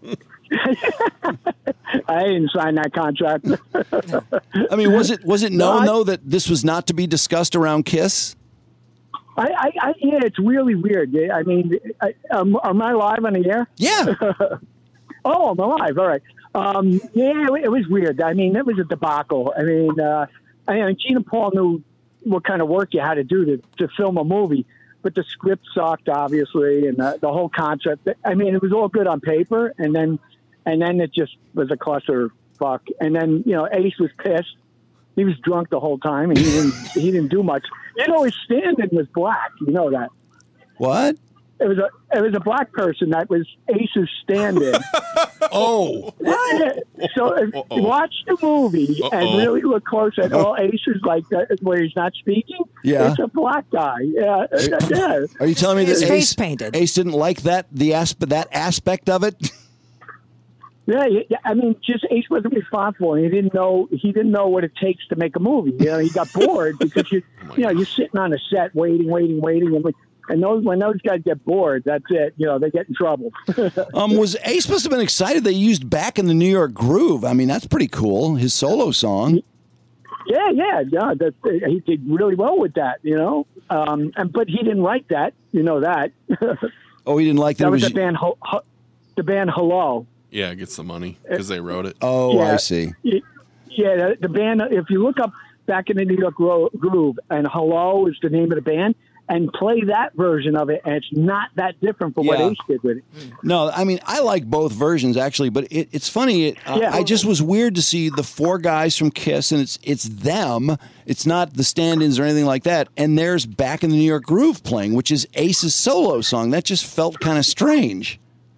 I didn't sign that contract. I mean, was it was it No, known I- though that this was not to be discussed around Kiss? I, I, I, yeah, it's really weird. I mean, I, um, am I live on the air? Yeah. Oh, I'm alive. All right. Um, yeah, it, it was weird. I mean, it was a debacle. I mean, uh, I mean, Gina Paul knew what kind of work you had to do to, to film a movie, but the script sucked, obviously, and the, the whole concept. I mean, it was all good on paper, and then and then it just was a clusterfuck. And then, you know, Ace was pissed. He was drunk the whole time, and he didn't he didn't do much. You know, his stand-in was black. You know that. What? It was a it was a black person that was Ace's stand-in. Oh. So if, watch the movie and Uh-oh. really look close at all Ace's like that where he's not speaking. Yeah. It's a black guy. Yeah. yeah. Are you telling me that His Ace, face painted. Ace didn't like that the asp- that aspect of it? Yeah, yeah, I mean, just Ace wasn't responsible, and he didn't know he didn't know what it takes to make a movie. You know, he got bored because you you know you're sitting on a set waiting, waiting, waiting, and and those when those guys get bored, that's it. You know, they get in trouble. Um, was Ace must have been excited they used Back in the New York Groove? I mean, that's pretty cool. His solo song. Yeah, yeah, yeah. That, he did really well with that. You know, um, and but he didn't like that. You know that. Oh, he didn't like that. That was it the band. Ho- Ho- the band Hello. Yeah, get some money because they wrote it. Oh, Yeah. I see. Yeah, the, the band. If you look up Back in the New York Gro- Groove, and Hello is the name of the band, and play that version of it, and it's not that different from what Yeah. Ace did with it. No, I mean, I like both versions actually, but it, it's funny. It, uh, Yeah. I just was weird to see the four guys from Kiss, and it's it's them. It's not the stand-ins or anything like that. And there's Back in the New York Groove playing, which is Ace's solo song. That just felt kind of strange.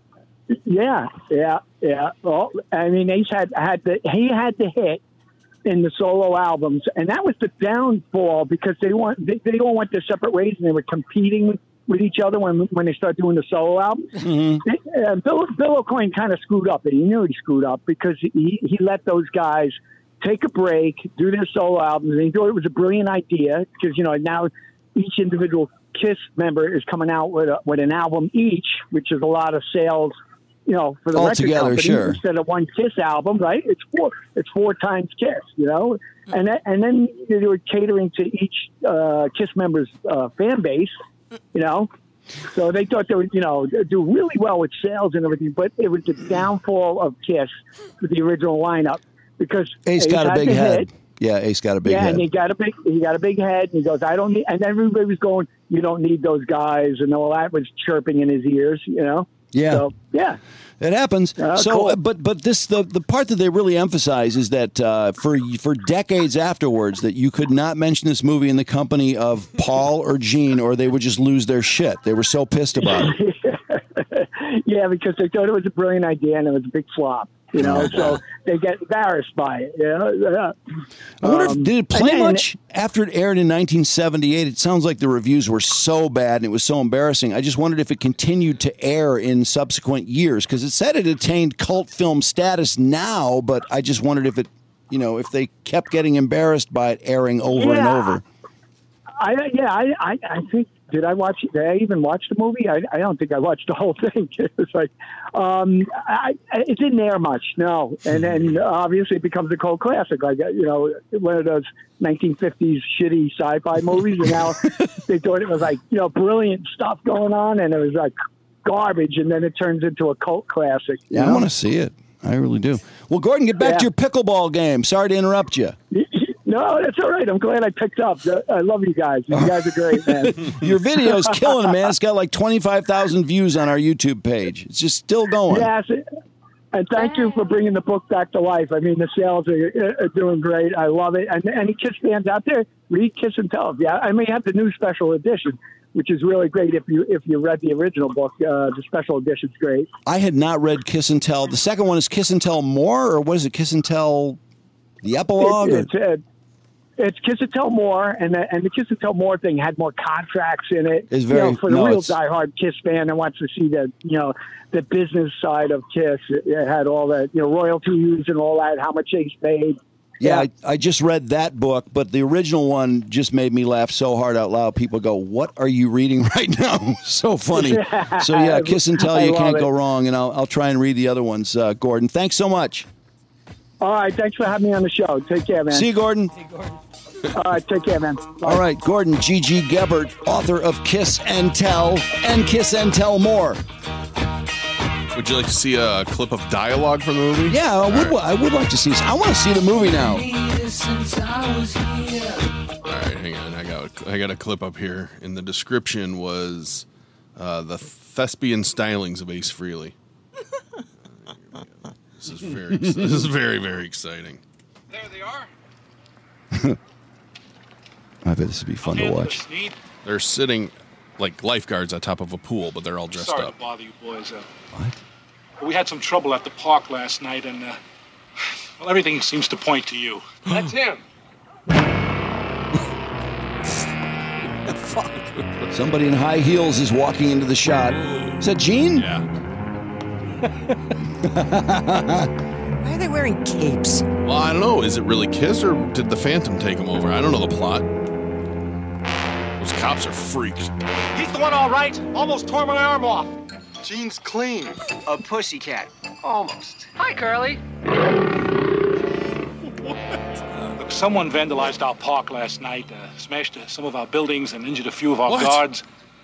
Yeah, yeah, yeah. Well, I mean, Ace had had the he had the hit in the solo albums, and that was the downfall because they want they, they all went their separate ways, and they were competing with each other when when they started doing the solo albums. Mm-hmm. Uh, Bill Bill O'Coin kind of screwed up, and he knew he screwed up because he he let those guys take a break, do their solo albums, and he thought it was a brilliant idea because you know now each individual Kiss member is coming out with a, with an album each, which is a lot of sales. You know, for the All record together, company, sure. instead of one Kiss album, right? It's four. It's four times Kiss. You know, and then, and then they were catering to each uh, Kiss member's uh, fan base. You know, so they thought they would, you know, do really well with sales and everything. But it was the downfall of Kiss with the original lineup because Ace got a had big the head. hit. Yeah, Ace got a big yeah, head. and he got a big he got a big head, and he goes, I don't need, and everybody was going, you don't need those guys, and all that was chirping in his ears, you know. Yeah. So yeah. It happens. Uh, so, cool. uh, but but this the the part that they really emphasize is that uh, for for decades afterwards, that you could not mention this movie in the company of Paul or Gene, or they would just lose their shit. They were so pissed about it. Yeah, because they thought it was a brilliant idea and it was a big flop, you know. So they get embarrassed by it. You know? I wonder if Um, did it play and then- much after it aired in nineteen seventy-eight? It sounds like the reviews were so bad and it was so embarrassing. I just wondered if it continued to air in subsequent years because it said it attained cult film status now, but I just wondered if it, you know, if they kept getting embarrassed by it airing over and Yeah. over. I yeah, I, I I think did I watch? Did I even watch the movie? I, I don't think I watched the whole thing. It was like, um, I, I, it didn't air much, no. And then obviously it becomes a cult classic, like you know, one of those nineteen fifties shitty sci-fi movies. And now they thought it was like you know brilliant stuff going on, and it was like garbage, and then it turns into a cult classic. you Yeah, I know? want to see it. I really do. Well, Gordon, get back Yeah. to your pickleball game. Sorry to interrupt you. No, that's all right. I'm glad I picked up. I love you guys. You guys are great, man. Your video's killing it, man. It's got like twenty-five thousand views on our YouTube page. It's just still going. Yes, and thank you for bringing the book back to life. I mean, the sales are, are doing great. I love it. And any Kiss fans out there, read Kiss and Tell. Yeah, I may have the new special edition, which is really great. If you if you read the original book, uh, the special edition's great. I had not read Kiss and Tell. The second one is Kiss and Tell More, or what is it? Kiss and Tell the epilogue? It, it's, uh, it's Kiss and Tell More, and the, and the Kiss and Tell More thing had more contracts in it. It's very- you know, for the no, real it's- diehard Kiss fan that wants to see the you know the business side of Kiss. It, it had all the you know royalties and all that, how much they paid. Yeah, I, I just read that book, but the original one just made me laugh so hard out loud. People go, "What are you reading right now?" So funny. So yeah, Kiss and Tell, I you love can't it. go wrong, and I'll I'll try and read the other ones. Uh, Gordon, thanks so much. All right, thanks for having me on the show. Take care, man. See you, Gordon. All right, take care, man. Bye. All right, Gordon G G Gebert, author of Kiss and Tell and Kiss and Tell More. Would you like to see a clip of dialogue from the movie? Yeah, I would. I would like to see. I want to see the movie now. All right, hang on. I got I got a clip up here, and the description was uh, the thespian stylings of Ace Frehley. This is very this is very very exciting. There they are. I bet this would be fun to watch. They're sitting like lifeguards on top of a pool, but they're all dressed Sorry up. to bother you boys. Uh, what? We had some trouble at the park last night, and uh, well, everything seems to point to you. That's him. Somebody in high heels is walking into the shot. Is that Gene? Yeah. Why are they wearing capes? Well, I don't know. Is it really Kiss, or did the Phantom take him over? I don't know the plot. Those cops are freaks. He's the one, all right. Almost tore my arm off. Gene's clean. A pussycat. Almost. Hi, Curly. Look, someone vandalized our park last night, uh, smashed uh, some of our buildings, and injured a few of our What? guards.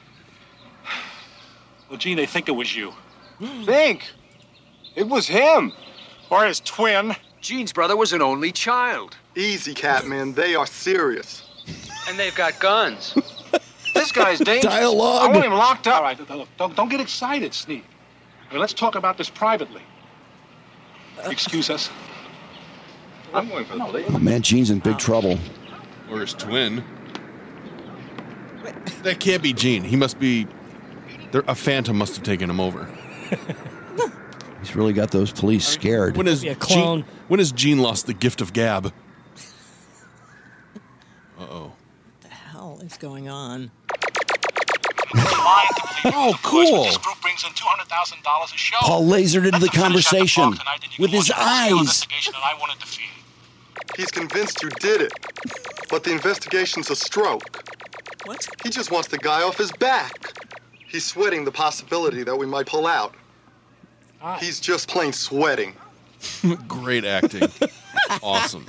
Well, Gene, they think it was you. Think. It was him. Or his twin. Gene's brother was an only child. Easy, Catman. They are serious. And they've got guns. This guy's dangerous. Dialogue. I want him locked up. All right, look, don't, don't get excited, Sneak. I mean, let's talk about this privately. Excuse us. I'm going for the police. Oh, man, Gene's in big trouble. Or his twin. That can't be Gene. He must be. There, a Phantom must have taken him over. He's really got those police scared. When has Be a clone. Gene, when has Gene lost the gift of gab? Uh oh. What the hell is going on? Oh, cool. This group brings in two hundred thousand dollars a show. Paul lasered into the Let's finish at conversation park tonight, and you with can his launch a full-scale eyes. investigation that I wanted to feed. He's convinced you did it. But the investigation's a stroke. What? He just wants the guy off his back. He's sweating the possibility that we might pull out. He's just plain sweating. Great acting. Awesome.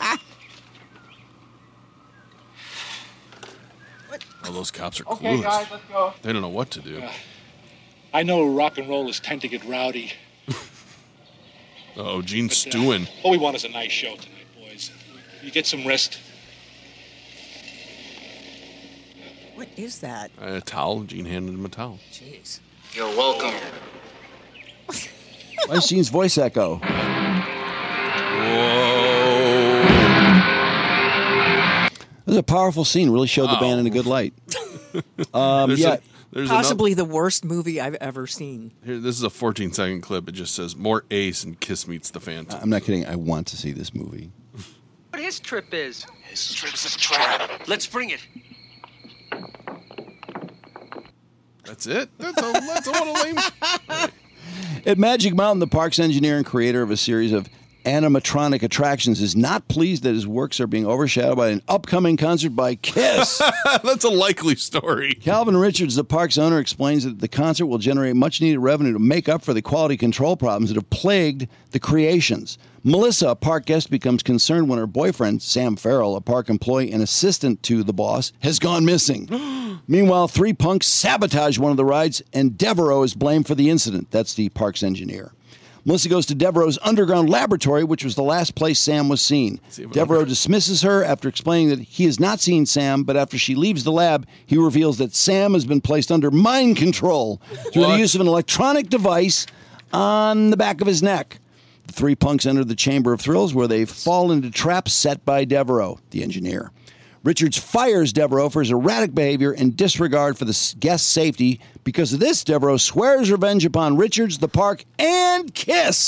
Oh, those cops are clueless. Okay, guys, let's go. They don't know what to do. I know rock and rollers tend to get rowdy. Oh, Gene's but, uh, stewing. All we want is a nice show tonight, boys. You get some rest. What is that? A towel. Gene handed him a towel. Jeez. You're welcome. Why does Gene's voice echo? Whoa. It was a powerful scene. Really showed the band in a good light. Um, There's yeah. a- there's Possibly the worst movie I've ever seen. Here, this is a fourteen second clip. It just says more Ace and Kiss meets the Phantom. I'm not kidding. I want to see this movie. What his trip is? His trip's a trap. Let's bring it. That's it. That's a that's a, what a lame. At Magic Mountain, the park's engineer and creator of a series of animatronic attractions is not pleased that his works are being overshadowed by an upcoming concert by Kiss. That's a likely story. Calvin Richards, the park's owner, explains that the concert will generate much-needed revenue to make up for the quality control problems that have plagued the creations. Melissa, a park guest, becomes concerned when her boyfriend, Sam Farrell, a park employee and assistant to the boss, has gone missing. Meanwhile, three punks sabotage one of the rides, and Devereaux is blamed for the incident. That's the park's engineer. Melissa goes to Devereaux's underground laboratory, which was the last place Sam was seen. Devereaux dismisses her after explaining that he has not seen Sam, but after she leaves the lab, he reveals that Sam has been placed under mind control through What? the use of an electronic device on the back of his neck. The three punks enter the Chamber of Thrills, where they fall into traps set by Devereaux, the engineer. Richards fires Devereaux for his erratic behavior and disregard for the guest's safety. Because of this, Devereaux swears revenge upon Richards, the park, and Kiss,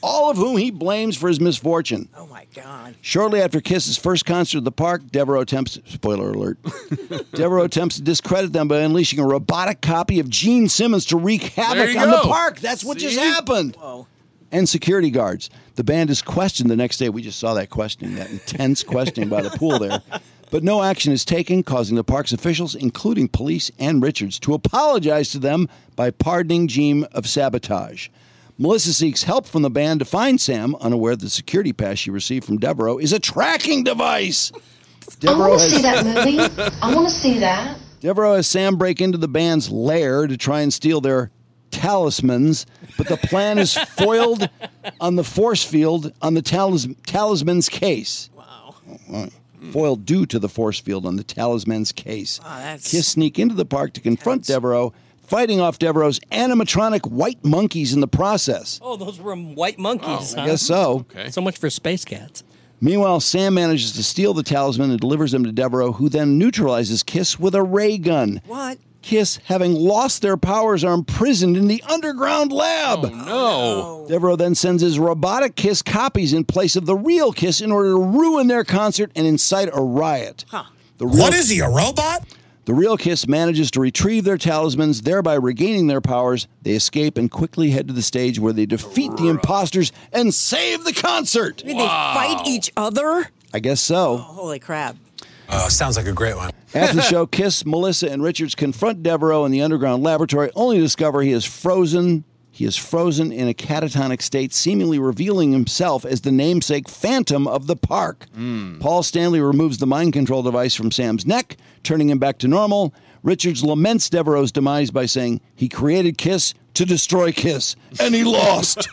all of whom he blames for his misfortune. Oh, my God. Shortly after Kiss's first concert at the park, Devereaux attempts, spoiler alert, Devereaux attempts to discredit them by unleashing a robotic copy of Gene Simmons to wreak havoc on the park. That's what just happened. Whoa. And security guards. The band is questioned the next day. We just saw that questioning, that intense questioning by the pool there. But no action is taken, causing the park's officials, including police and Richards, to apologize to them by pardoning Gene of sabotage. Melissa seeks help from the band to find Sam, unaware the security pass she received from Devereaux is a tracking device. I want to see that movie. I want to see that. Devereaux has Sam break into the band's lair to try and steal their talismans, but the plan is foiled on the force field on the talis- talisman's case. Wow. Foiled due to the force field on the talisman's case. Wow, that's... Kiss sneak into the park to confront Devereaux, fighting off Devereaux's animatronic white monkeys in the process. Oh, those were white monkeys, Oh, I huh? guess so. Okay. So much for space cats. Meanwhile, Sam manages to steal the talisman and delivers them to Devereaux, who then neutralizes Kiss with a ray gun. What? Kiss, having lost their powers, are imprisoned in the underground lab. Oh, no. Devereaux then sends his robotic Kiss copies in place of the real Kiss in order to ruin their concert and incite a riot. Huh. The real, What is he, a robot? The real Kiss manages to retrieve their talismans, thereby regaining their powers. They escape and quickly head to the stage where they defeat the imposters and save the concert. I mean, they fight each other? I guess so. Oh, holy crap. Oh, sounds like a great one. After the show, Kiss, Melissa, and Richards confront Devereaux in the underground laboratory, only to discover he is frozen. He is frozen in a catatonic state, seemingly revealing himself as the namesake Phantom of the park. Mm. Paul Stanley removes the mind control device from Sam's neck, turning him back to normal. Richards laments Devereaux's demise by saying he created Kiss to destroy Kiss, and he lost.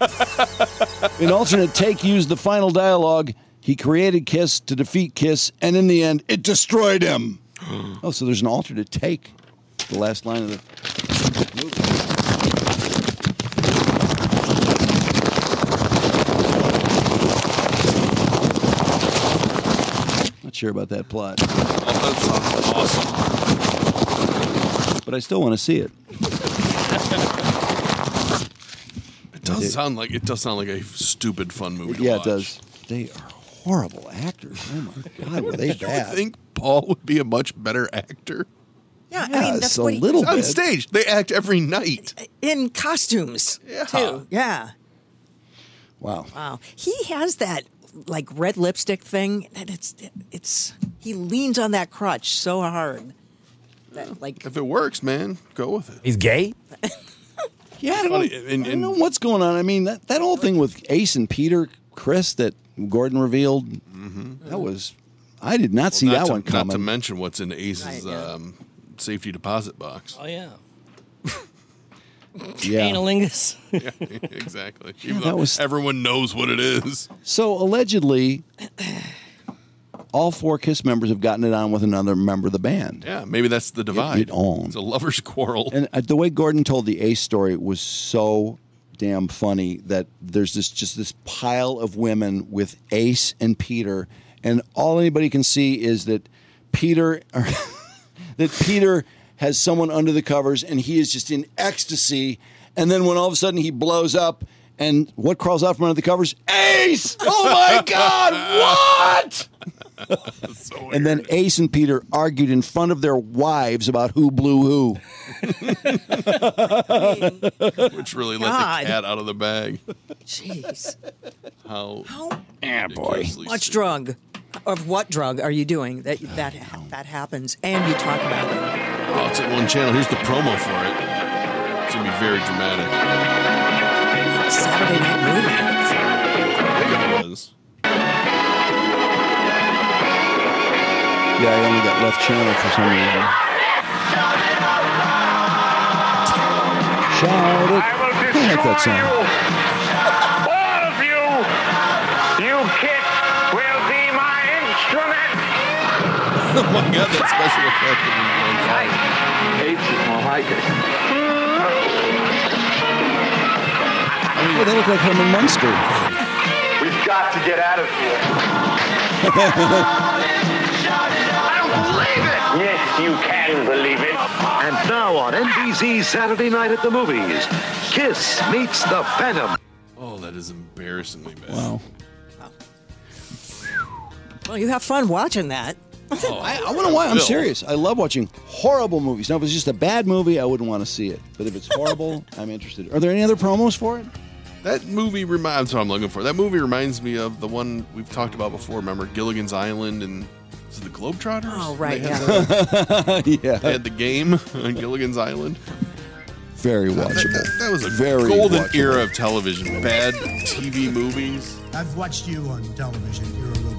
An alternate take used the final dialogue. He created Kiss to defeat Kiss, and in the end, it destroyed him. Oh, so there's an alternate take. The last line of the movie. Not sure about that plot. Oh, that sounds awesome. But I still want to see it. It does sound like it does sound like a stupid fun movie to Yeah, watch. it does. They are horrible actors. Oh my God, were they Do you bad? think Paul would be a much better actor? Yeah, I mean, that's Yes, a what he, little On bit. stage, they act every night. in costumes, Yeah. too. Yeah. Wow. Wow. He has that, like, red lipstick thing, and it's, it's, he leans on that crutch so hard. That, like, If it works, man, go with it. He's gay? Yeah, I don't, Funny, know, and- I don't know what's going on. I mean, that, that whole thing with Ace and Peter, Chris, that Gordon revealed, that was, I did not see Well, not that to, one Not to coming. mention what's in Ace's Right, yeah. um, safety deposit box. Oh, yeah. Yeah. Analingus. Yeah, exactly. Even that though was- everyone knows what it is. So allegedly, all four Kiss members have gotten it on with another member of the band. Yeah, maybe that's the divide. it on. It's a lover's quarrel. And uh, the way Gordon told the Ace story was so damn funny that there's this just this pile of women with Ace and Peter, and all anybody can see is that Peter that Peter has someone under the covers and he is just in ecstasy, and then when all of a sudden he blows up and what crawls out from under the covers? Ace! Oh my God! What? So And then Ace and Peter argued in front of their wives about who blew who. Which really let God. the cat out of the bag. jeez. How? Yeah, boy. ridiculously Much stupid. drug. Of what drug are you doing that that that happens and you talk about it? Oh, it's at one channel. Here's the promo for it. It's going to be very dramatic. Saturday Night Movie. I think it was. Yeah, I only got left channel for some reason. Shout it. I like that song. All of you, you kids will be my instrument. Oh my God, that special effect of him on fire. Eight is more like it. Oh, they look like Herman Munster. We've got to get out of here. I don't believe it. Yes, you can believe it. And now on N B C Saturday Night at the Movies, Kiss meets the Phantom. Oh, that is embarrassingly bad. Wow. Well, you have fun watching that. Oh, I, I want to watch. I'm serious. I love watching horrible movies. Now, if it's just a bad movie, I wouldn't want to see it. But if it's horrible, I'm interested. Are there any other promos for it? That movie reminds. That's what I'm looking for. That movie reminds me of the one we've talked about before. Remember Gilligan's Island and is it the Globetrotters? Oh, right. They Yeah. had the, yeah. They had the game on Gilligan's Island. Very watchable. That, that, that was a Very golden watchable. era of television. Bad T V movies. I've watched you on television. You're a